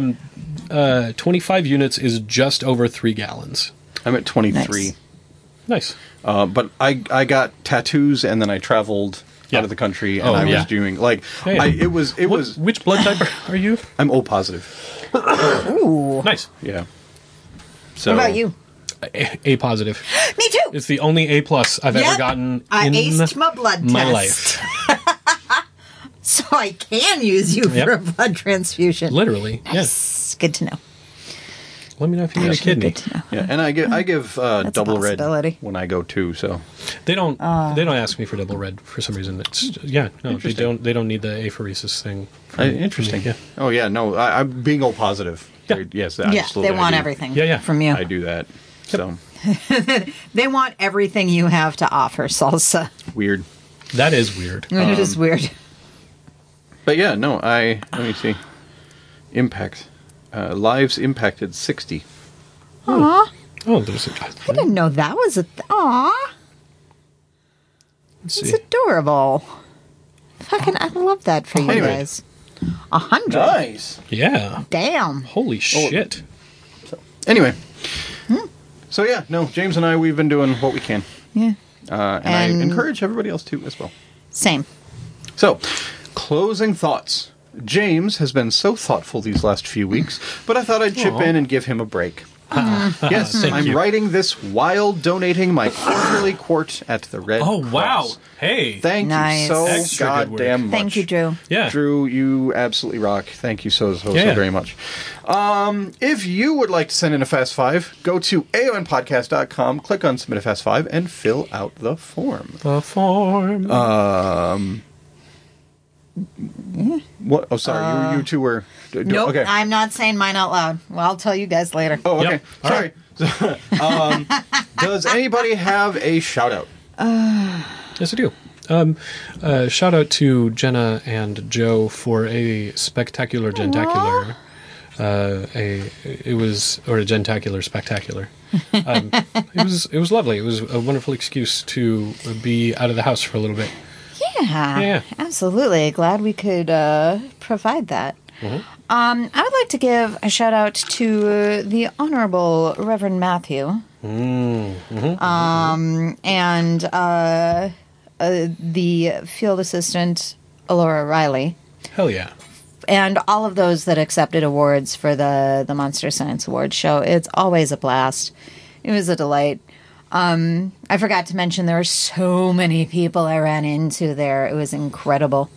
25 units is just over 3 gallons. I'm at 23. Nice. Nice. But I got tattoos, and then I traveled Yeah. out of the country, and Oh, I was yeah. doing like Yeah. it was. Which blood type are you? I'm O positive. Ooh. Nice. Yeah. So What about you? A positive. Me too. It's the only A plus I've ever Yep. gotten I in aced my blood my test. life. So I can use you Yep. for a blood transfusion. Literally. Nice. Good to know. Yeah. Let me know if you need a Actually, kidney. good to know. Yeah, and I give a double red possibility. when I go too. So They don't ask me for double red for some reason. It's they Interesting. don't need the apheresis thing. interesting. Yeah. Oh yeah, no, I'm being O positive. Yeah. Yes, Yeah, absolutely. they want I do. everything Yeah. from you. I do that. So They want everything you have to offer, Salsa. weird. That is weird. It is weird. But yeah, no, let me see. Impact. Lives impacted 60. Aw, Oh, there's a. I didn't know that was a... Aw, Let's it's see. adorable. Fucking, I love that for you Anyway. guys. 100. Nice. Yeah. Damn. Holy shit. Anyway. So yeah, no, James and I, we've been doing what we can. Yeah. And I encourage everybody else to as well. Same. So, closing thoughts. James has been so thoughtful these last few weeks, but I thought I'd chip in and give him a break. Yes, Thank I'm you. writing this while donating my quarterly quart at the Red Oh, wow. Cross. Hey. Thank Nice. you so Extra good work. goddamn much. Thank you, Drew. Yeah. Drew, you absolutely rock. Thank you so Yeah. very much. If you would like to send in a Fast Five, go to aonpodcast.com, click on Submit a Fast Five, and fill out the form. The form. What? Oh, sorry. You two were. Nope, Okay. I'm not saying mine out loud. Well, I'll tell you guys later. Oh, okay. Yep. All Sorry. Does anybody have a shout out? Yes, I do. Shout out to Jenna and Joe for a spectacular gentacular. A gentacular spectacular. It was lovely. It was a wonderful excuse to be out of the house for a little bit. Yeah, absolutely. Glad we could provide that. Mm-hmm. I would like to give a shout out to the Honorable Reverend Matthew and the field assistant Alora Riley, Hell yeah. and all of those that accepted awards for the Monster Science Awards show. It's always a blast. It was a delight. I forgot to mention there were so many people I ran into there. It was incredible.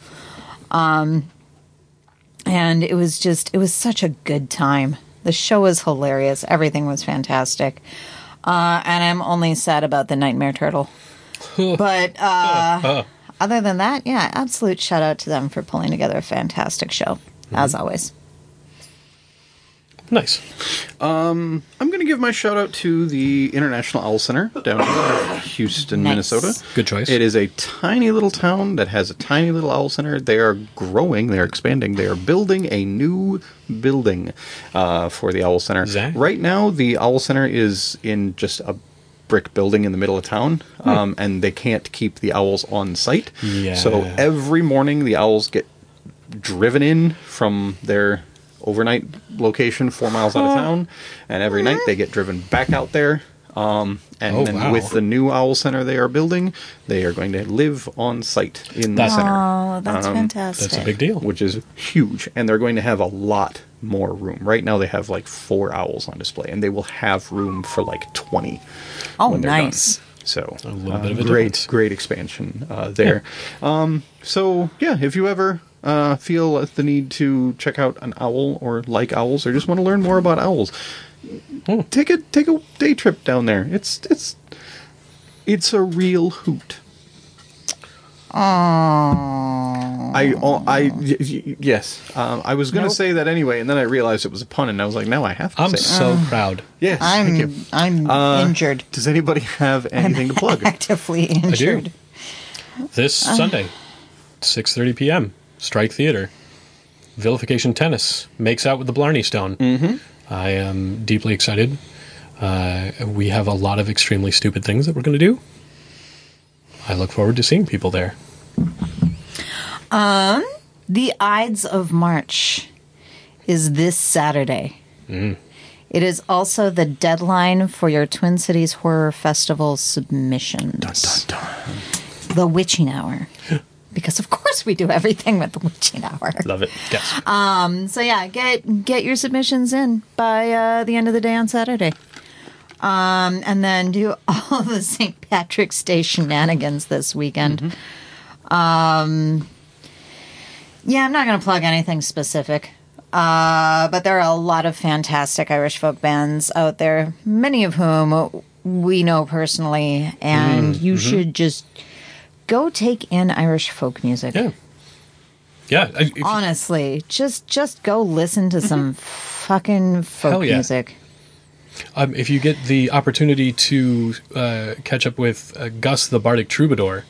And it was such a good time. The show was hilarious. Everything was fantastic. And I'm only sad about the Nightmare Turtle. But other than that, yeah, absolute shout out to them for pulling together a fantastic show, as always. Nice. I'm going to give my shout out to the International Owl Center down in Houston, Nice. Minnesota. Good choice. It is a tiny little town that has a tiny little owl center. They are growing. They are expanding. They are building a new building for the Owl Center. Zach? Right now, the Owl Center is in just a brick building in the middle of town, and they can't keep the owls on site. Yeah. So every morning the owls get driven in from their overnight location 4 miles out of town, and every night they get driven back out there. With the new owl center they are building, they are going to live on site in the center. Oh, that's fantastic. That's a big deal. Which is huge, and they're going to have a lot more room. Right now they have like 4 owls on display, and they will have room for like 20 when they're nice. done. So A little bit of a difference. great expansion there. So yeah, if you ever feel the need to check out an owl or like owls or just want to learn more about owls, take a day trip down there. It's a real hoot. Yes. I was going to say that anyway, and then I realized it was a pun, and I was like, no, I have to I'm say so proud. it. Yes, thank you. I'm injured. Does anybody have anything to plug? Actively injured. This Sunday, 6:30 p.m., Strike Theater. Vilification Tennis makes out with the Blarney Stone. Mm-hmm. I am deeply excited. We have a lot of extremely stupid things that we're going to do. I look forward to seeing people there. The Ides of March is this Saturday. It is also the deadline for your Twin Cities Horror Festival submissions. Dun, dun, dun. The Witching Hour. Because of course we do everything with the Witching Hour. Love it. Yes. So yeah, get your submissions in by the end of the day on Saturday. And then do all the St. Patrick's Day shenanigans this weekend. Yeah, I'm not going to plug anything specific. But there are a lot of fantastic Irish folk bands out there, many of whom we know personally, and you should just go take in Irish folk music. Yeah. Yeah. Honestly, just go listen to some fucking folk music. If you get the opportunity to catch up with Gus the Bardic Troubadour,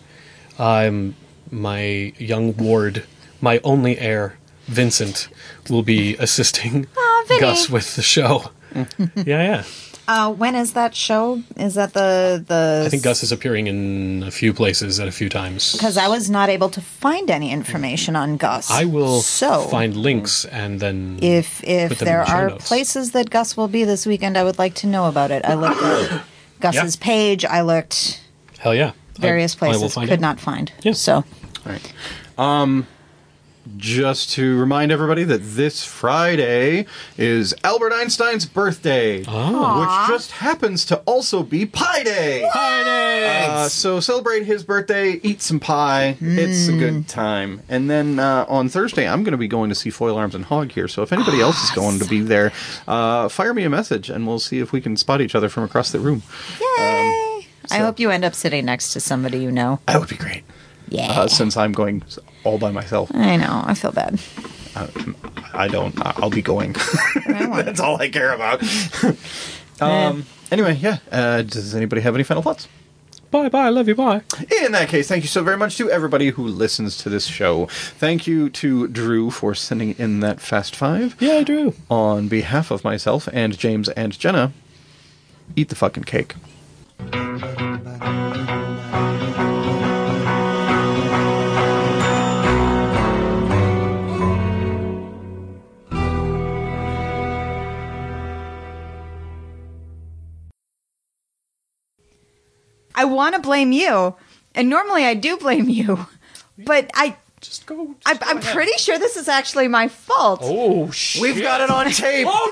my young ward, my only heir, Vincent, will be assisting Gus with the show. Yeah. When is that show? Is that the? I think Gus is appearing in a few places at a few times. Because I was not able to find any information on Gus. I will find links and then if put them there in the show are notes. Places that Gus will be this weekend, I would like to know about it. I looked at Gus's page. I looked Hell yeah. various I will places. find Could it. not find. Yeah. So. All right. Just to remind everybody that this Friday is Albert Einstein's birthday, which just happens to also be Pie Day. Pie Day! So celebrate his birthday, eat some pie. It's a good time. And then on Thursday, I'm going to be going to see Foil Arms and Hog here. So if anybody else is going to be there, fire me a message, and we'll see if we can spot each other from across the room. Yay! I hope you end up sitting next to somebody you know. That would be great. Yeah. Since I'm going all by myself. I know. I feel bad. I don't. I'll be going. That's all I care about. Anyway, does anybody have any final thoughts? Bye. Love you. Bye. In that case, thank you so very much to everybody who listens to this show. Thank you to Drew for sending in that Fast Five. Yeah, Drew. On behalf of myself and James and Jenna, eat the fucking cake. I want to blame you, and normally I do blame you, but Just go. I'm pretty sure this is actually my fault. Oh, shit. We've got it on tape.